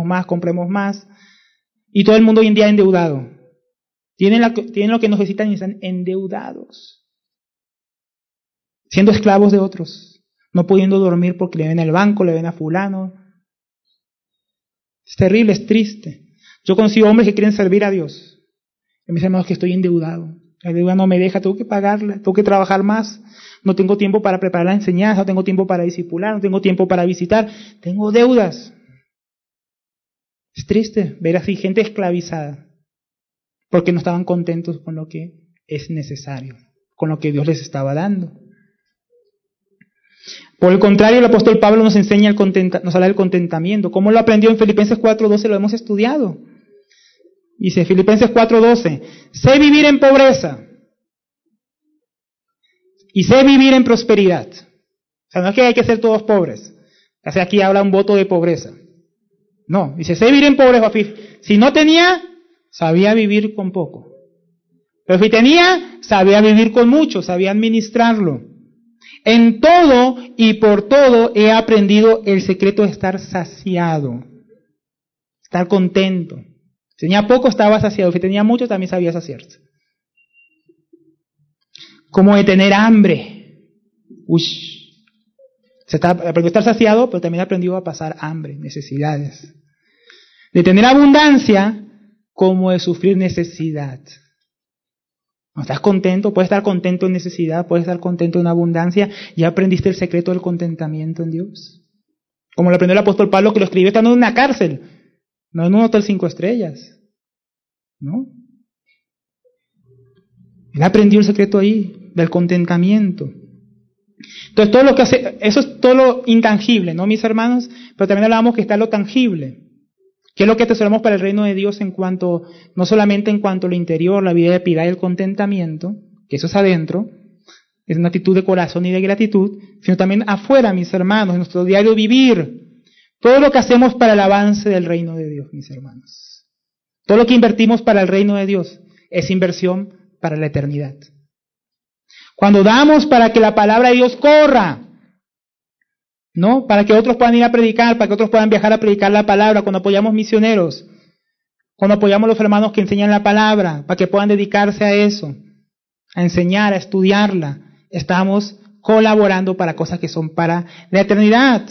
Y todo el mundo hoy en día endeudado. Tienen lo que necesitan y están endeudados. Siendo esclavos de otros. No pudiendo dormir porque le ven al banco, le ven a fulano. Es terrible, es triste. Yo consigo hombres que quieren servir a Dios. Y me dicen, hermanos, que estoy endeudado. La deuda no me deja, tengo que pagarla, tengo que trabajar más. No tengo tiempo para preparar la enseñanza, no tengo tiempo para discipular, no tengo tiempo para visitar. Tengo deudas. Es triste ver así gente esclavizada. Porque no estaban contentos con lo que es necesario, con lo que Dios les estaba dando. Por el contrario, el apóstol Pablo nos enseña nos habla del contentamiento. ¿Cómo lo aprendió en Filipenses 4:12? Lo hemos estudiado. Dice Filipenses 4:12, sé vivir en pobreza y sé vivir en prosperidad. O sea, no es que hay que ser todos pobres. O sea, aquí habla un voto de pobreza. No, dice, sé vivir en pobreza. Si no tenía, sabía vivir con poco. Pero si tenía, sabía vivir con mucho, sabía administrarlo. En todo y por todo he aprendido el secreto de estar saciado, estar contento. Si tenía poco, estaba saciado. Si tenía mucho, también sabía saciarse. Como de tener hambre. Aprendió a estar saciado, pero también aprendió a pasar hambre, necesidades. De tener abundancia, como de sufrir necesidad. ¿No estás contento? Puedes estar contento en necesidad, puedes estar contento en abundancia. ¿Ya aprendiste el secreto del contentamiento en Dios? Como lo aprendió el apóstol Pablo, que lo escribió estando en una cárcel, no en un hotel 5 estrellas. ¿No? Él aprendió el secreto ahí, del contentamiento. Entonces, todo lo que hace, eso es todo lo intangible, ¿no, mis hermanos? Pero también hablábamos que está lo tangible. ¿Qué es lo que atesoramos para el reino de Dios no solamente en cuanto a lo interior, la vida de piedad y el contentamiento, que eso es adentro, es una actitud de corazón y de gratitud, sino también afuera, mis hermanos, en nuestro diario vivir. Todo lo que hacemos para el avance del reino de Dios, mis hermanos. Todo lo que invertimos para el reino de Dios es inversión para la eternidad. Cuando damos para que la palabra de Dios corra, ¿no? Para que otros puedan ir a predicar, para que otros puedan viajar a predicar la palabra, cuando apoyamos misioneros, cuando apoyamos a los hermanos que enseñan la palabra, para que puedan dedicarse a eso, a enseñar, a estudiarla, estamos colaborando para cosas que son para la eternidad.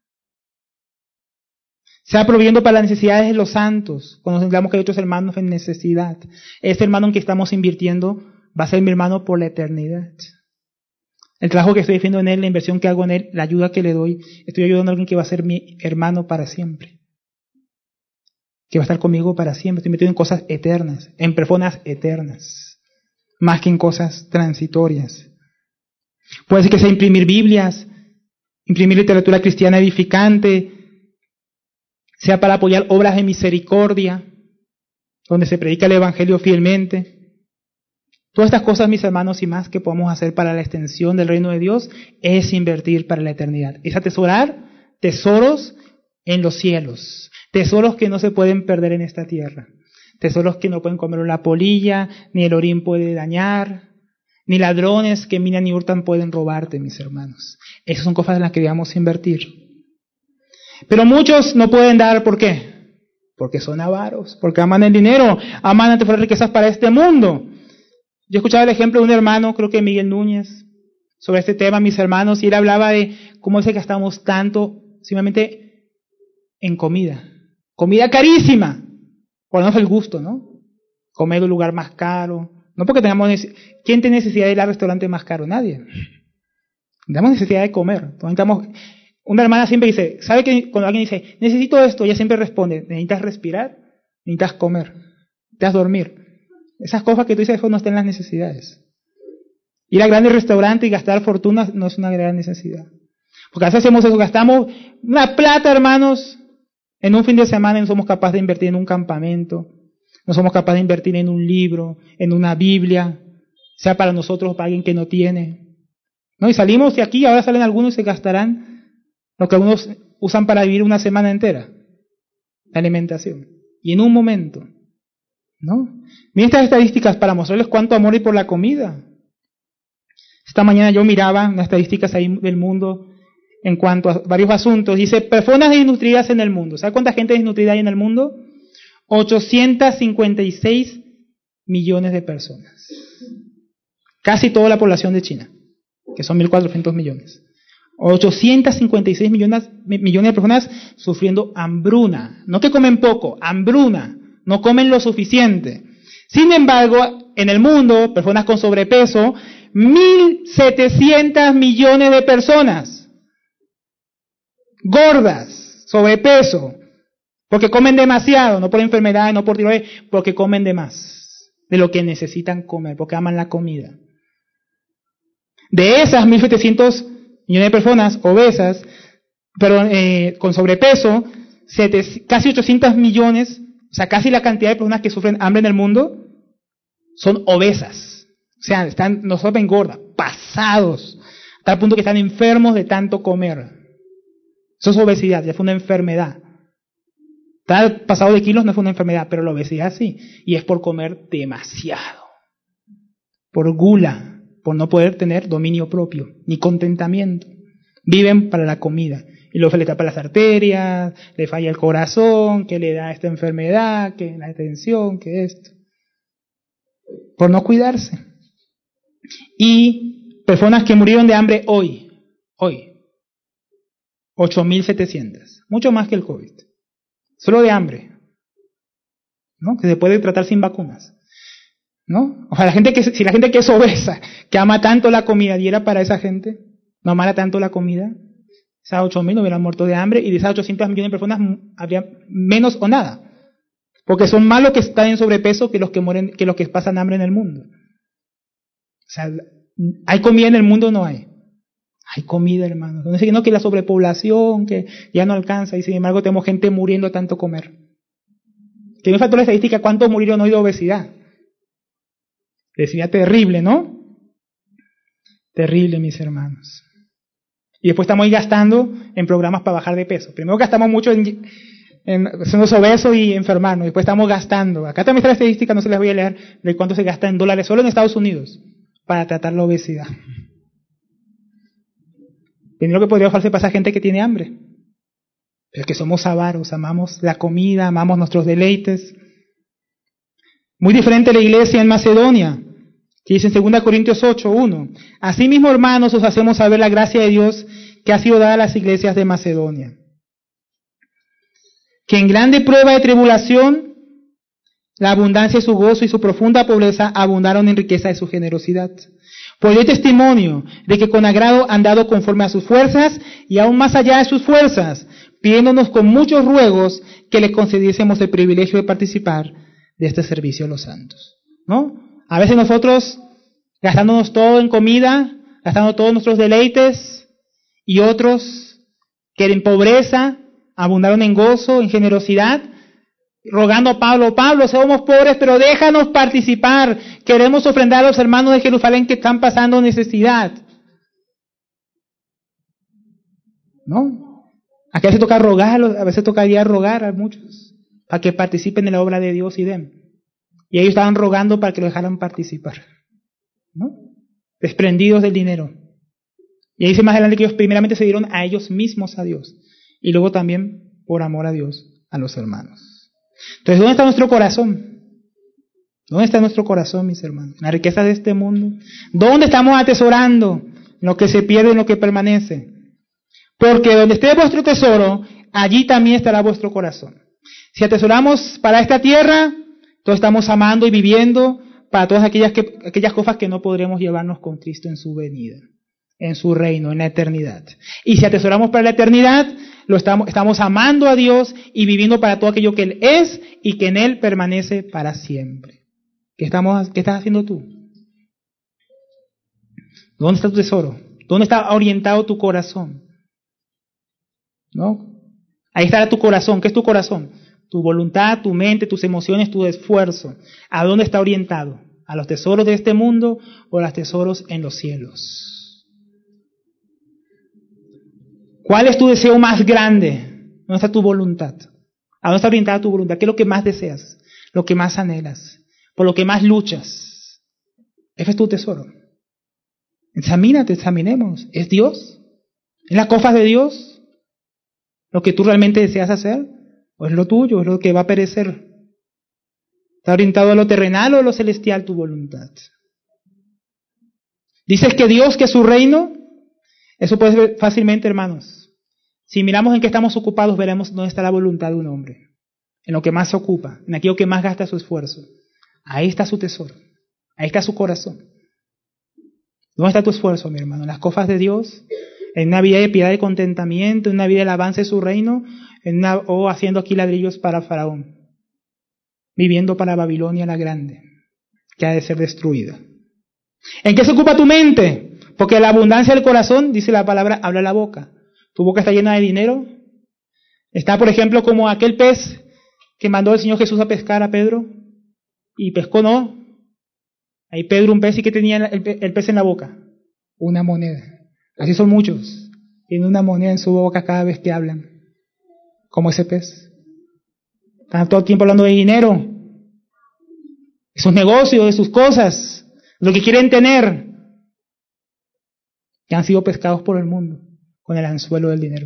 Sea proveyendo para las necesidades de los santos, cuando encontramos que hay otros hermanos en necesidad. Ese hermano en que estamos invirtiendo va a ser mi hermano por la eternidad. El trabajo que estoy haciendo en él, la inversión que hago en él, la ayuda que le doy, estoy ayudando a alguien que va a ser mi hermano para siempre. Que va a estar conmigo para siempre. Estoy metido en cosas eternas, en personas eternas, más que en cosas transitorias. Puede ser que sea imprimir Biblias, imprimir literatura cristiana edificante, sea para apoyar obras de misericordia, donde se predica el Evangelio fielmente. Todas estas cosas, mis hermanos, y más que podamos hacer para la extensión del reino de Dios, es invertir para la eternidad. Es atesorar tesoros en los cielos. Tesoros que no se pueden perder en esta tierra. Tesoros que no pueden comer la polilla, ni el orín puede dañar, ni ladrones que minan y hurtan pueden robarte, mis hermanos. Esas son cosas en las que debemos invertir. Pero muchos no pueden dar, ¿por qué? Porque son avaros, porque aman el dinero, aman atesorar riquezas para este mundo. Yo escuchaba el ejemplo de un hermano, creo que Miguel Núñez, sobre este tema, mis hermanos, y él hablaba de cómo es que gastamos tanto simplemente en comida. Comida carísima. por lo menos el gusto, ¿no? Comer en un lugar más caro. No porque tengamos ¿quién tiene necesidad de ir al restaurante más caro? Nadie. Tenemos necesidad de comer. Una hermana siempre dice, ¿sabe que cuando alguien dice, necesito esto? Ella siempre responde, necesitas respirar, necesitas comer, necesitas dormir. Esas cosas que tú dices, eso no están en las necesidades. Ir a grandes restaurantes y gastar fortunas no es una gran necesidad. Porque a veces hacemos eso, gastamos una plata, hermanos, en un fin de semana y no somos capaces de invertir en un campamento, no somos capaces de invertir en un libro, en una Biblia, sea para nosotros o para alguien que no tiene. ¿No? Y salimos de aquí, ahora salen algunos y se gastarán lo que algunos usan para vivir una semana entera, la alimentación. Y en un momento, ¿no? Miren estas estadísticas para mostrarles cuánto amor hay por la comida. Esta mañana yo miraba unas estadísticas ahí del mundo en cuanto a varios asuntos. Dice, personas desnutridas en el mundo. ¿Sabe cuánta gente desnutrida hay en el mundo? 856 millones de personas. Casi toda la población de China, que son 1.400 millones. 856 millones de personas sufriendo hambruna. No que comen poco, hambruna. No comen lo suficiente. Sin embargo, en el mundo, personas con sobrepeso, 1.700 millones de personas gordas, sobrepeso, porque comen demasiado, no por enfermedades, no por tiroides, porque comen de más de lo que necesitan comer, porque aman la comida. De esas 1.700 millones de personas obesas, con sobrepeso, casi 800 millones, o sea, casi la cantidad de personas que sufren hambre en el mundo, son obesas. O sea, no solo engorda, pasados, a tal punto que están enfermos de tanto comer. Eso es obesidad, ya fue una enfermedad. Estar pasado de kilos no fue una enfermedad, pero la obesidad sí. Y es por comer demasiado. Por gula, por no poder tener dominio propio, ni contentamiento. Viven para la comida. Y luego se le tapa las arterias, le falla el corazón, que le da esta enfermedad, que la tensión, que esto. Por no cuidarse. Y personas que murieron de hambre hoy. 8.700. Mucho más que el COVID. Solo de hambre. ¿No? Que se puede tratar sin vacunas. ¿No? O sea, si la gente que es obesa, que ama tanto la comida, diera para esa gente, no amara tanto la comida, esas 8.000 no hubieran muerto de hambre y de esas 800 millones de personas habría menos o nada. Porque son más los que están en sobrepeso que los que mueren, que los que pasan hambre en el mundo. O sea, ¿hay comida en el mundo o no hay? Hay comida, hermano. No sé, no, que la sobrepoblación, que ya no alcanza, y sin embargo tenemos gente muriendo de tanto comer. Que me faltó la estadística, ¿cuántos murieron hoy de obesidad? Obesidad terrible, ¿no? Terrible, mis hermanos. Y después estamos ahí gastando en programas para bajar de peso. Primero gastamos mucho en sernos obesos y enfermarnos. Después estamos gastando. Acá también está la estadística, no se les voy a leer, de cuánto se gasta en dólares solo en Estados Unidos para tratar la obesidad. Primero que podría ofrecer para esa gente que tiene hambre. Pero es que somos avaros, amamos la comida, amamos nuestros deleites. Muy diferente a la iglesia en Macedonia, que dice en 2 Corintios 8:1. Asimismo, hermanos, os hacemos saber la gracia de Dios que ha sido dada a las iglesias de Macedonia. Que en grande prueba de tribulación, la abundancia de su gozo y su profunda pobreza abundaron en riqueza de su generosidad. Pues doy testimonio de que con agrado han dado conforme a sus fuerzas y aún más allá de sus fuerzas, pidiéndonos con muchos ruegos que les concediésemos el privilegio de participar de este servicio a los santos. ¿No? A veces nosotros gastándonos todo en comida, gastando todos nuestros deleites, y otros que en pobreza abundaron en gozo, en generosidad, rogando a Pablo, somos pobres, pero déjanos participar, queremos ofrendar a los hermanos de Jerusalén que están pasando necesidad. ¿No? Acá se toca rogar, a veces tocaría rogar a muchos, para que participen en la obra de Dios y den. Y ellos estaban rogando para que lo dejaran participar, ¿no? Desprendidos del dinero. Y ahí dice más adelante que ellos primeramente se dieron a ellos mismos a Dios, y luego también, por amor a Dios, a los hermanos. Entonces, ¿dónde está nuestro corazón? ¿Dónde está nuestro corazón, mis hermanos? En la riqueza de este mundo. ¿Dónde estamos atesorando lo que se pierde y lo que permanece? Porque donde esté vuestro tesoro, allí también estará vuestro corazón. Si atesoramos para esta tierra, entonces estamos amando y viviendo para todas aquellas cosas que no podremos llevarnos con Cristo en su venida, en su reino, en la eternidad. Y si atesoramos para la eternidad, estamos amando a Dios y viviendo para todo aquello que Él es y que en Él permanece para siempre. ¿Qué estás haciendo tú? ¿Dónde está tu tesoro? ¿Dónde está orientado tu corazón? ¿No? Ahí estará tu corazón. ¿Qué es tu corazón? Tu voluntad, tu mente, tus emociones, tu esfuerzo. ¿A dónde está orientado? ¿A los tesoros de este mundo o a los tesoros en los cielos? ¿Cuál es tu deseo más grande? ¿Dónde está tu voluntad? ¿A dónde está orientada tu voluntad? ¿Qué es lo que más deseas? Lo que más anhelas. Por lo que más luchas. Ese es tu tesoro. Examínate, examinemos. ¿Es Dios? ¿Es las cosas de Dios? ¿Lo que tú realmente deseas hacer? ¿O es lo tuyo? ¿Es lo que va a perecer? ¿Está orientado a lo terrenal o a lo celestial tu voluntad? ¿Dices que Dios, que es su reino? Eso puede ser fácilmente, hermanos. Si miramos en qué estamos ocupados, veremos dónde está la voluntad de un hombre. En lo que más se ocupa, en aquello que más gasta su esfuerzo. Ahí está su tesoro. Ahí está su corazón. ¿Dónde está tu esfuerzo, mi hermano? ¿En las cosas de Dios? ¿En una vida de piedad y contentamiento? ¿En una vida de alabanza de su reino? ¿O haciendo aquí ladrillos para Faraón? Viviendo para Babilonia la grande, que ha de ser destruida. ¿En qué se ocupa tu mente? Porque la abundancia del corazón, dice la palabra, habla la boca. ¿Tu boca está llena de dinero? Está, por ejemplo, como aquel pez que mandó el Señor Jesús a pescar a Pedro. Y pescó, ¿no? Ahí Pedro un pez y que tenía el pez en la boca. Una moneda. Así son muchos. Tienen una moneda en su boca cada vez que hablan. Como ese pez. Están todo el tiempo hablando de dinero. De sus negocios, de sus cosas. Lo que quieren tener. Que han sido pescados por el mundo. Con el anzuelo del dinero.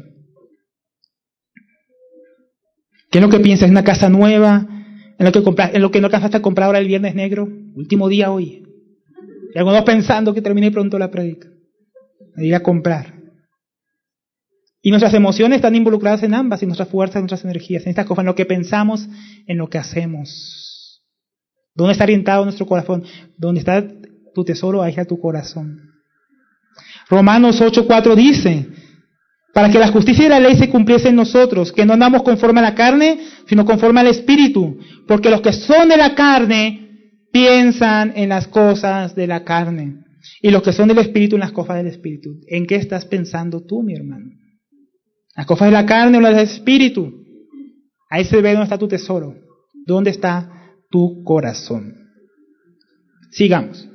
¿Qué es lo que piensas? ¿Una casa nueva? En lo que no alcanzaste a comprar ahora el viernes negro, último día hoy. Y algunos pensando que termine pronto la prédica. A ir a comprar. Y nuestras emociones están involucradas en ambas, y nuestras fuerzas, nuestras energías, en estas cosas, en lo que pensamos, en lo que hacemos. ¿Dónde está orientado nuestro corazón? ¿Dónde está tu tesoro? Ahí está tu corazón. Romanos 8:4 dice, para que la justicia y la ley se cumpliesen en nosotros, que no andamos conforme a la carne, sino conforme al Espíritu. Porque los que son de la carne piensan en las cosas de la carne. Y los que son del Espíritu en las cosas del Espíritu. ¿En qué estás pensando tú, mi hermano? ¿Las cosas de la carne o las del Espíritu? Ahí se ve dónde está tu tesoro. ¿Dónde está tu corazón? Sigamos.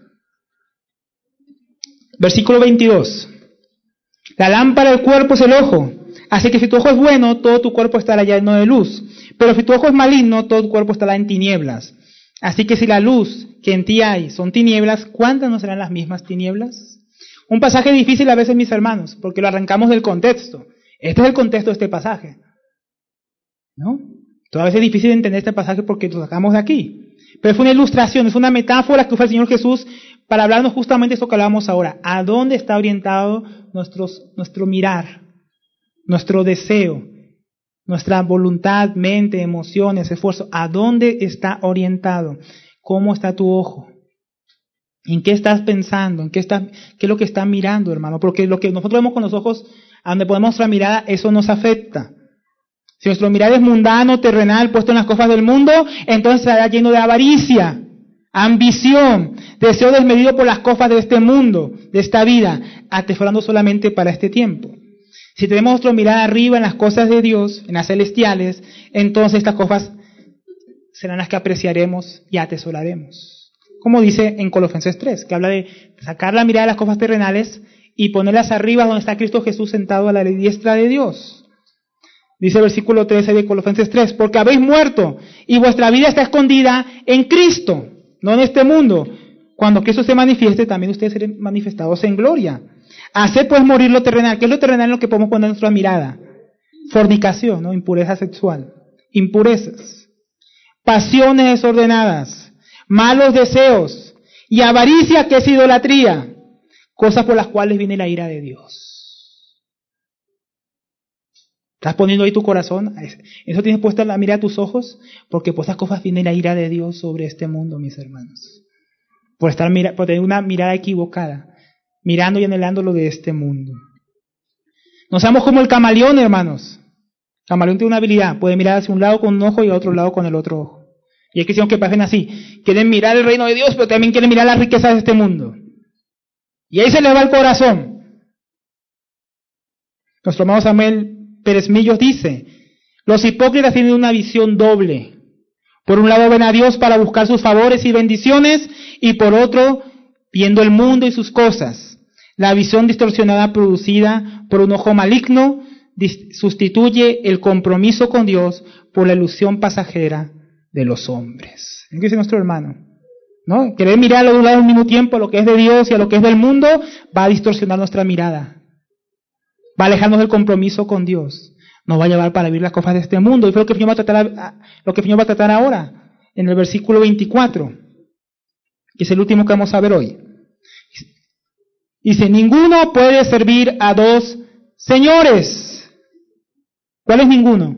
Versículo 22. La lámpara del cuerpo es el ojo. Así que si tu ojo es bueno, todo tu cuerpo estará lleno de luz. Pero si tu ojo es maligno, todo tu cuerpo estará en tinieblas. Así que si la luz que en ti hay son tinieblas, ¿cuántas no serán las mismas tinieblas? Un pasaje difícil a veces, mis hermanos, porque lo arrancamos del contexto. Este es el contexto de este pasaje. ¿No? Toda vez es difícil entender este pasaje porque lo sacamos de aquí. Pero es una ilustración, es una metáfora que usa el Señor Jesús para hablarnos justamente de esto que hablamos ahora. ¿A dónde está orientado nuestro mirar, nuestro deseo, nuestra voluntad, mente, emociones, esfuerzo? ¿A dónde está orientado? ¿Cómo está tu ojo? ¿En qué estás pensando? ¿Qué es lo que estás mirando, hermano? Porque lo que nosotros vemos con los ojos, a donde ponemos nuestra mirada, eso nos afecta. Si nuestro mirar es mundano, terrenal, puesto en las cosas del mundo, entonces estará lleno de avaricia, ambición, deseo desmedido por las cosas de este mundo, de esta vida, atesorando solamente para este tiempo. Si tenemos nuestra mirada arriba en las cosas de Dios, en las celestiales, entonces estas cosas serán las que apreciaremos y atesoraremos. Como dice en Colosenses 3, que habla de sacar la mirada de las cosas terrenales y ponerlas arriba donde está Cristo Jesús sentado a la diestra de Dios. Dice el versículo 13 de Colosenses 3, porque habéis muerto y vuestra vida está escondida en Cristo, no en este mundo. Cuando Cristo se manifieste, también ustedes serán manifestados en gloria. Haced pues morir lo terrenal. ¿Qué es lo terrenal en lo que podemos poner nuestra mirada? Fornicación, ¿no? Impureza sexual. Impurezas. Pasiones desordenadas. Malos deseos. Y avaricia, que es idolatría. Cosas por las cuales viene la ira de Dios. ¿Estás poniendo ahí tu corazón? ¿Eso tienes puesta la mirada a tus ojos? Porque por esas cosas viene la ira de Dios sobre este mundo, mis hermanos. Por tener una mirada equivocada, mirando y anhelando lo de este mundo. No seamos como el camaleón, hermanos. El camaleón tiene una habilidad, puede mirar hacia un lado con un ojo y a otro lado con el otro ojo. Y hay cristianos que parecen así, quieren mirar el reino de Dios, pero también quieren mirar las riquezas de este mundo. Y ahí se les va el corazón. Nuestro amado Samuel Pérez Millos dice, los hipócritas tienen una visión doble. Por un lado ven a Dios para buscar sus favores y bendiciones, y por otro, viendo el mundo y sus cosas. La visión distorsionada producida por un ojo maligno sustituye el compromiso con Dios por la ilusión pasajera de los hombres. ¿Qué dice nuestro hermano? ¿No? Querer mirarlo de un lado al mismo tiempo, a lo que es de Dios y a lo que es del mundo, va a distorsionar nuestra mirada. Va a alejarnos del compromiso con Dios. Nos va a llevar para vivir las cosas de este mundo. Y fue lo que el Señor va a tratar ahora, en el versículo 24, que es el último que vamos a ver hoy. Dice, ninguno puede servir a dos señores. ¿Cuál es ninguno?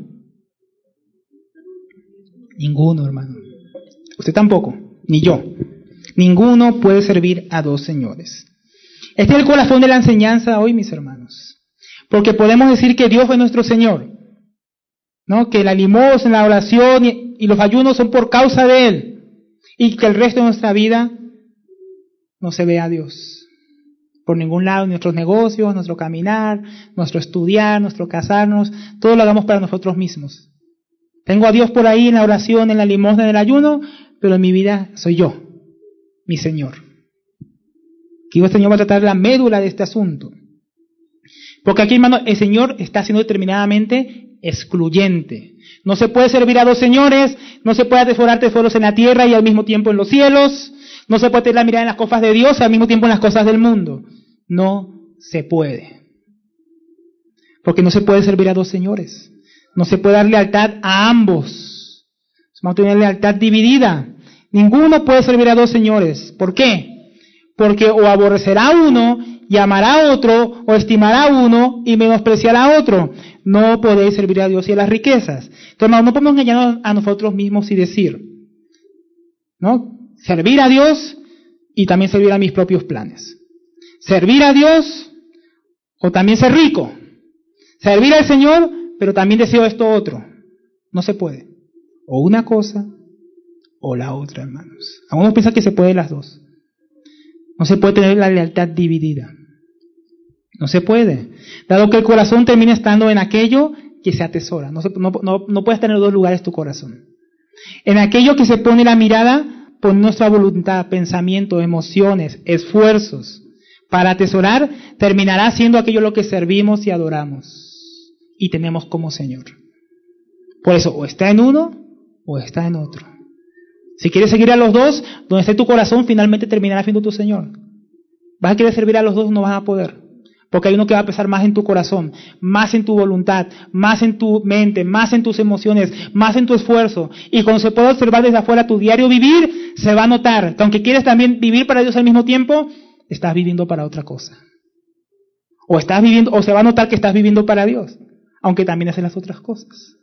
Ninguno, hermano. Usted tampoco, ni yo. Ninguno puede servir a dos señores. Este es el corazón de la enseñanza hoy, mis hermanos. Porque podemos decir que Dios es nuestro Señor, ¿no? Que la limosna, la oración y los ayunos son por causa de Él. Y que el resto de nuestra vida no se ve a Dios. Por ningún lado, nuestros negocios, nuestro caminar, nuestro estudiar, nuestro casarnos, todo lo hagamos para nosotros mismos. Tengo a Dios por ahí en la oración, en la limosna, en el ayuno, pero en mi vida soy yo, mi Señor. Aquí el Señor va a tratar la médula de este asunto. Porque aquí, hermano, el Señor está siendo determinadamente excluyente. No se puede servir a dos señores, no se puede atesorar tesoros en la tierra y al mismo tiempo en los cielos, no se puede tener la mirada en las cosas de Dios y al mismo tiempo en las cosas del mundo. No se puede. Porque no se puede servir a dos señores. No se puede dar lealtad a ambos. Vamos a tener lealtad dividida. Ninguno puede servir a dos señores. ¿Por qué? Porque o aborrecerá a uno y amará a otro, o estimará a uno y menospreciará a otro. No podéis servir a Dios y a las riquezas. Entonces, no podemos engañarnos a nosotros mismos y decir, ¿no? Servir a Dios y también servir a mis propios planes. Servir a Dios o también ser rico. Servir al Señor, pero también deseo esto otro. No se puede. O una cosa o la otra, hermanos. Algunos piensan que se puede las dos. No se puede tener la lealtad dividida. No se puede. Dado que el corazón termina estando en aquello que se atesora. No puedes tener dos lugares tu corazón. En aquello que se pone la mirada por nuestra voluntad, pensamiento, emociones, esfuerzos. Para atesorar, terminará siendo aquello lo que servimos y adoramos. Y tenemos como Señor. Por eso, o está en uno o está en otro. Si quieres seguir a los dos, donde esté tu corazón, finalmente terminará siendo tu Señor. Vas a querer servir a los dos, no vas a poder. Porque hay uno que va a pesar más en tu corazón, más en tu voluntad, más en tu mente, más en tus emociones, más en tu esfuerzo. Y cuando se puede observar desde afuera tu diario vivir, se va a notar que aunque quieres también vivir para Dios al mismo tiempo, estás viviendo para otra cosa. O se va a notar que estás viviendo para Dios, aunque también haces las otras cosas.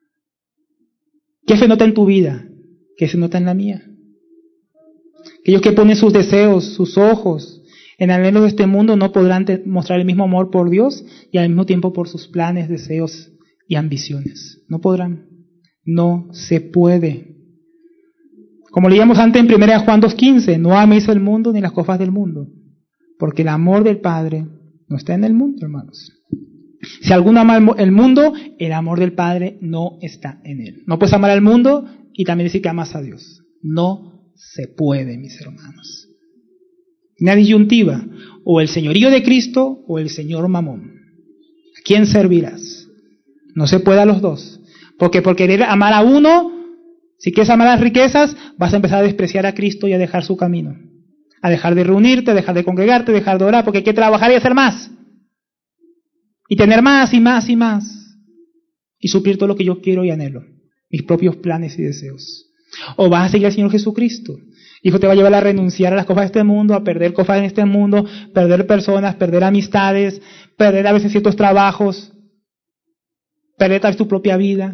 ¿Qué se nota en tu vida? ¿Qué se nota en la mía? Aquellos que ponen sus deseos, sus ojos en anhelos de este mundo no podrán mostrar el mismo amor por Dios y al mismo tiempo por sus planes, deseos y ambiciones. No podrán. No se puede. Como leíamos antes en 1 Juan 2:15, no améis el mundo ni las cosas del mundo, porque el amor del Padre no está en el mundo, hermanos. Si alguno ama el mundo, el amor del Padre no está en él. No puedes amar al mundo y también decir que amas a Dios. No se puede, mis hermanos. Una disyuntiva, o el señorío de Cristo o el señor Mamón. ¿A quién servirás? No se puede a los dos. Porque por querer amar a uno, si quieres amar las riquezas, vas a empezar a despreciar a Cristo y a dejar su camino. A dejar de reunirte, a dejar de congregarte, a dejar de orar, porque hay que trabajar y hacer más. Y tener más y más y más. Y suplir todo lo que yo quiero y anhelo. Mis propios planes y deseos. O vas a seguir al Señor Jesucristo. Y eso te va a llevar a renunciar a las cosas de este mundo, a perder cosas en este mundo, perder personas, perder amistades, perder a veces ciertos trabajos, perder tal vez tu propia vida,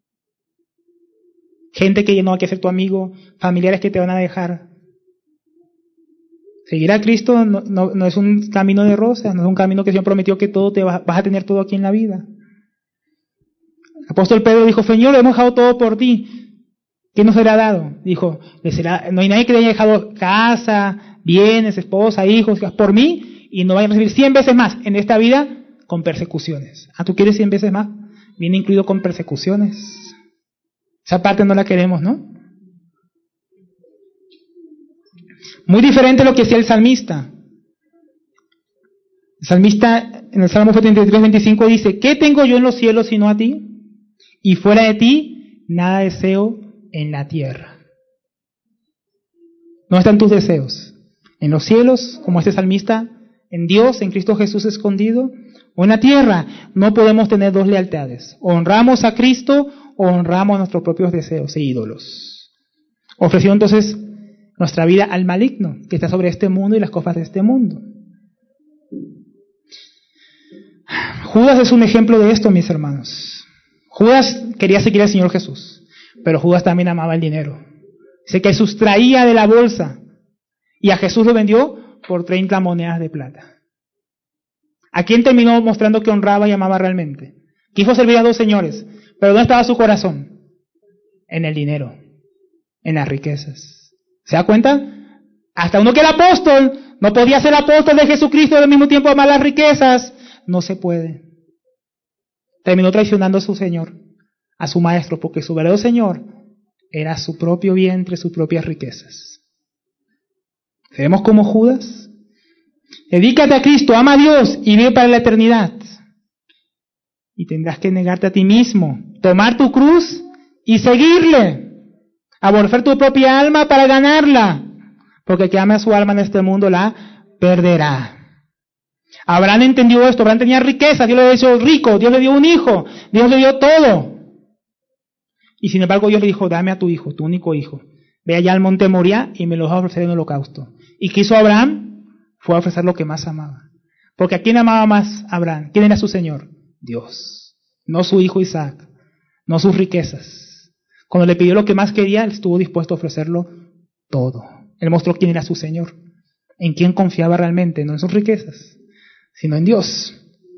gente que ya no va a ser tu amigo, familiares que te van a dejar. Seguir a Cristo no es un camino de rosas, no es un camino que el Señor prometió que todo vas a tener todo aquí en la vida. El apóstol Pedro dijo, Señor, hemos dejado todo por ti. ¿Qué nos será dado? Dijo, no hay nadie que le haya dejado casa, bienes, esposa, hijos, por mí, y no vaya a recibir 100 veces más en esta vida con persecuciones. ¿Tú quieres 100 veces más? Viene incluido con persecuciones. Esa parte no la queremos, ¿no? Muy diferente a lo que decía el salmista. El salmista en el Salmo 73, 25 dice, ¿qué tengo yo en los cielos sino a ti? Y fuera de ti, nada deseo en la tierra. ¿No están tus deseos? ¿En los cielos, como este salmista? ¿En Dios, en Cristo Jesús escondido? ¿O en la tierra? No podemos tener dos lealtades. O honramos a Cristo o honramos nuestros propios deseos e ídolos. Ofreciendo entonces nuestra vida al maligno, que está sobre este mundo y las cosas de este mundo. Judas es un ejemplo de esto, mis hermanos. Judas quería seguir al Señor Jesús, pero Judas también amaba el dinero. Dice que sustraía de la bolsa y a Jesús lo vendió por 30 monedas de plata. ¿A quién terminó mostrando que honraba y amaba realmente? Quiso servir a dos señores, pero ¿dónde estaba su corazón? En el dinero, en las riquezas. ¿Se da cuenta? Hasta uno que era apóstol, no podía ser apóstol de Jesucristo y al mismo tiempo amar las riquezas. No se puede. Terminó traicionando a su Señor, a su Maestro, porque su verdadero Señor era su propio vientre, sus propias riquezas. ¿Seremos como Judas? Dedícate a Cristo, ama a Dios y vive para la eternidad. Y tendrás que negarte a ti mismo, tomar tu cruz y seguirle. Aborrecer tu propia alma para ganarla, porque el que ama a su alma en este mundo la perderá. Abraham entendió esto, Abraham tenía riqueza, Dios le hizo rico, Dios le dio un hijo, Dios le dio todo. Y sin embargo Dios le dijo, dame a tu hijo, tu único hijo, ve allá al monte Moriah y me lo vas a ofrecer en holocausto. ¿Y qué hizo Abraham? Fue a ofrecer lo que más amaba. Porque ¿a quién amaba más Abraham? ¿Quién era su Señor? Dios, no su hijo Isaac, no sus riquezas. Cuando le pidió lo que más quería, él estuvo dispuesto a ofrecerlo todo. Él mostró quién era su Señor, en quién confiaba realmente, no en sus riquezas, sino en Dios.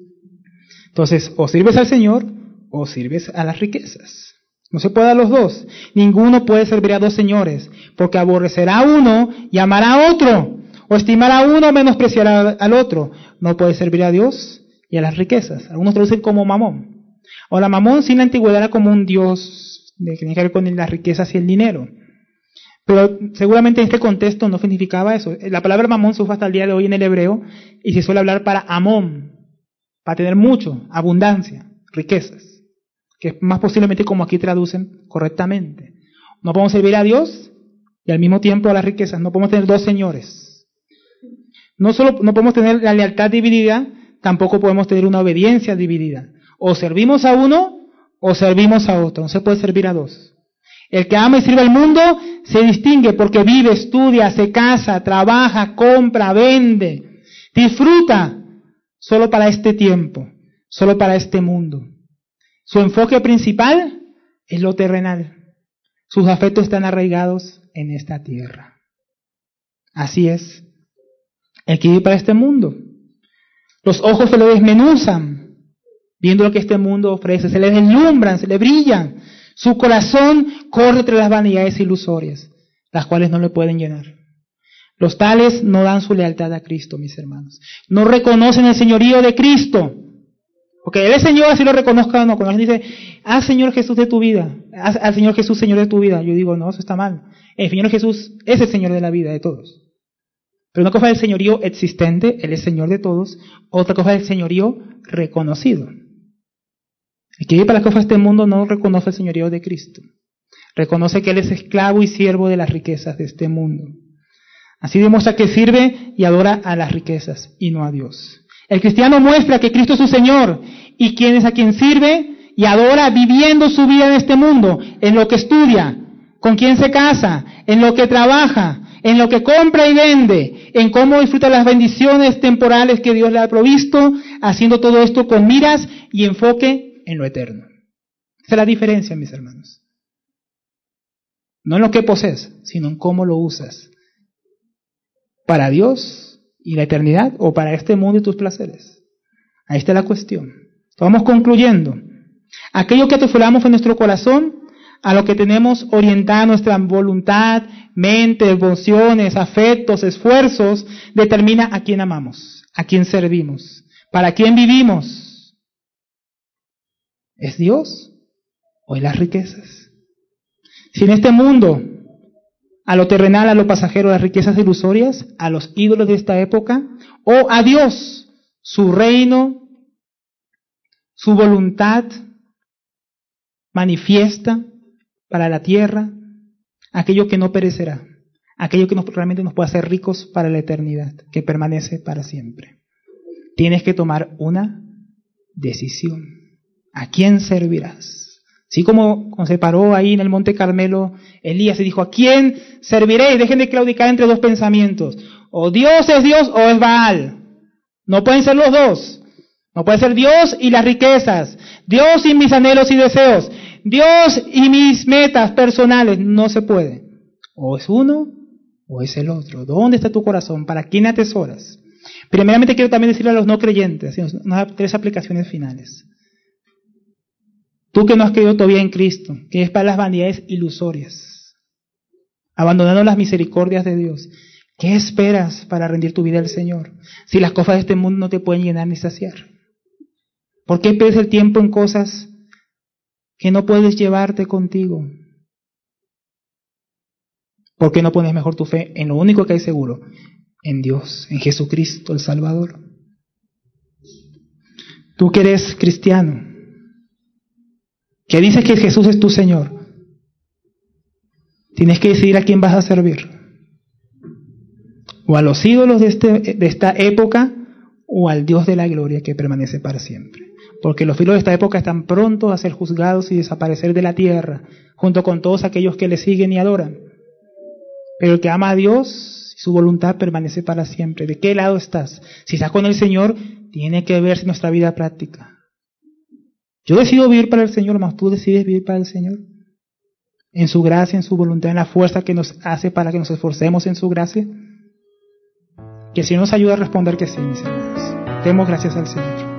Entonces, o sirves al Señor o sirves a las riquezas. No se puede a los dos. Ninguno puede servir a dos señores, porque aborrecerá a uno y amará a otro, o estimará a uno o menospreciará al otro. No puede servir a Dios y a las riquezas. Algunos traducen como Mamón. Ahora, Mamón sin la antigüedad era como un dios que tiene que ver con las riquezas y el dinero. Pero seguramente en este contexto no significaba eso. La palabra mamón se usa hasta el día de hoy en el hebreo y se suele hablar para amón, para tener mucho, abundancia, riquezas, que es más posiblemente como aquí traducen correctamente. No podemos servir a Dios y al mismo tiempo a las riquezas. No podemos tener dos señores. No solo no podemos tener la lealtad dividida, tampoco podemos tener una obediencia dividida. O servimos a uno o servimos a otro. No se puede servir a dos. El que ama y sirve al mundo se distingue porque vive, estudia, se casa, trabaja, compra, vende, disfruta solo para este tiempo, solo para este mundo. Su enfoque principal es lo terrenal. Sus afectos están arraigados en esta tierra. Así es. El que vive para este mundo. Los ojos se le desmenuzan viendo lo que este mundo ofrece, se le deslumbran, se le brillan. Su corazón corre entre las vanidades ilusorias, las cuales no le pueden llenar. Los tales no dan su lealtad a Cristo, mis hermanos. No reconocen el señorío de Cristo. Porque Él es Señor, así lo reconozca o no. Cuando alguien dice, haz Señor Jesús de tu vida, haz al Señor Jesús Señor de tu vida. Yo digo, no, eso está mal. El Señor Jesús es el Señor de la vida de todos. Pero una cosa es el señorío existente, Él es Señor de todos. Otra cosa es el señorío reconocido. El que vive para las cosas de este mundo no reconoce el señorío de Cristo. Reconoce que Él es esclavo y siervo de las riquezas de este mundo. Así demuestra que sirve y adora a las riquezas y no a Dios. El cristiano muestra que Cristo es su Señor y quien es a quien sirve y adora viviendo su vida en este mundo, en lo que estudia, con quien se casa, en lo que trabaja, en lo que compra y vende, en cómo disfruta las bendiciones temporales que Dios le ha provisto, haciendo todo esto con miras y enfoque en lo eterno. Esa es la diferencia, mis hermanos. No en lo que posees, sino en cómo lo usas. ¿Para Dios y la eternidad o para este mundo y tus placeres? Ahí está la cuestión. Vamos concluyendo. Aquello que atufulamos en nuestro corazón, a lo que tenemos orientada nuestra voluntad, mente, emociones, afectos, esfuerzos, determina a quién amamos, a quién servimos, para quién vivimos. ¿Es Dios o es las riquezas? Si en este mundo, a lo terrenal, a lo pasajero, a las riquezas ilusorias, a los ídolos de esta época, o a Dios, su reino, su voluntad manifiesta para la tierra, aquello que no perecerá, aquello que realmente nos puede hacer ricos para la eternidad, que permanece para siempre. Tienes que tomar una decisión. ¿A quién servirás? Así como se paró ahí en el Monte Carmelo Elías y dijo, ¿a quién serviréis? Dejen de claudicar entre dos pensamientos. O Dios es Dios o es Baal. No pueden ser los dos. No puede ser Dios y las riquezas. Dios y mis anhelos y deseos. Dios y mis metas personales. No se puede. O es uno o es el otro. ¿Dónde está tu corazón? ¿Para quién atesoras? Primeramente quiero también decirle a los no creyentes, unas 3 aplicaciones finales. Tú que no has creído todavía en Cristo, que es para las vanidades ilusorias, abandonando las misericordias de Dios, ¿qué esperas para rendir tu vida al Señor? Si las cosas de este mundo no te pueden llenar ni saciar. ¿Por qué pierdes el tiempo en cosas que no puedes llevarte contigo? ¿Por qué no pones mejor tu fe en lo único que hay seguro? En Dios, en Jesucristo, el Salvador. Tú que eres cristiano, que dices que Jesús es tu Señor, tienes que decidir a quién vas a servir. O a los ídolos de esta época, o al Dios de la gloria que permanece para siempre. Porque los ídolos de esta época están prontos a ser juzgados y desaparecer de la tierra, junto con todos aquellos que le siguen y adoran. Pero el que ama a Dios, su voluntad permanece para siempre. ¿De qué lado estás? Si estás con el Señor, tiene que verse nuestra vida práctica. Yo decido vivir para el Señor, más tú decides vivir para el Señor. En su gracia, en su voluntad, en la fuerza que nos hace para que nos esforcemos en su gracia. Que el Señor nos ayude a responder que sí, mis hermanos. Demos gracias al Señor.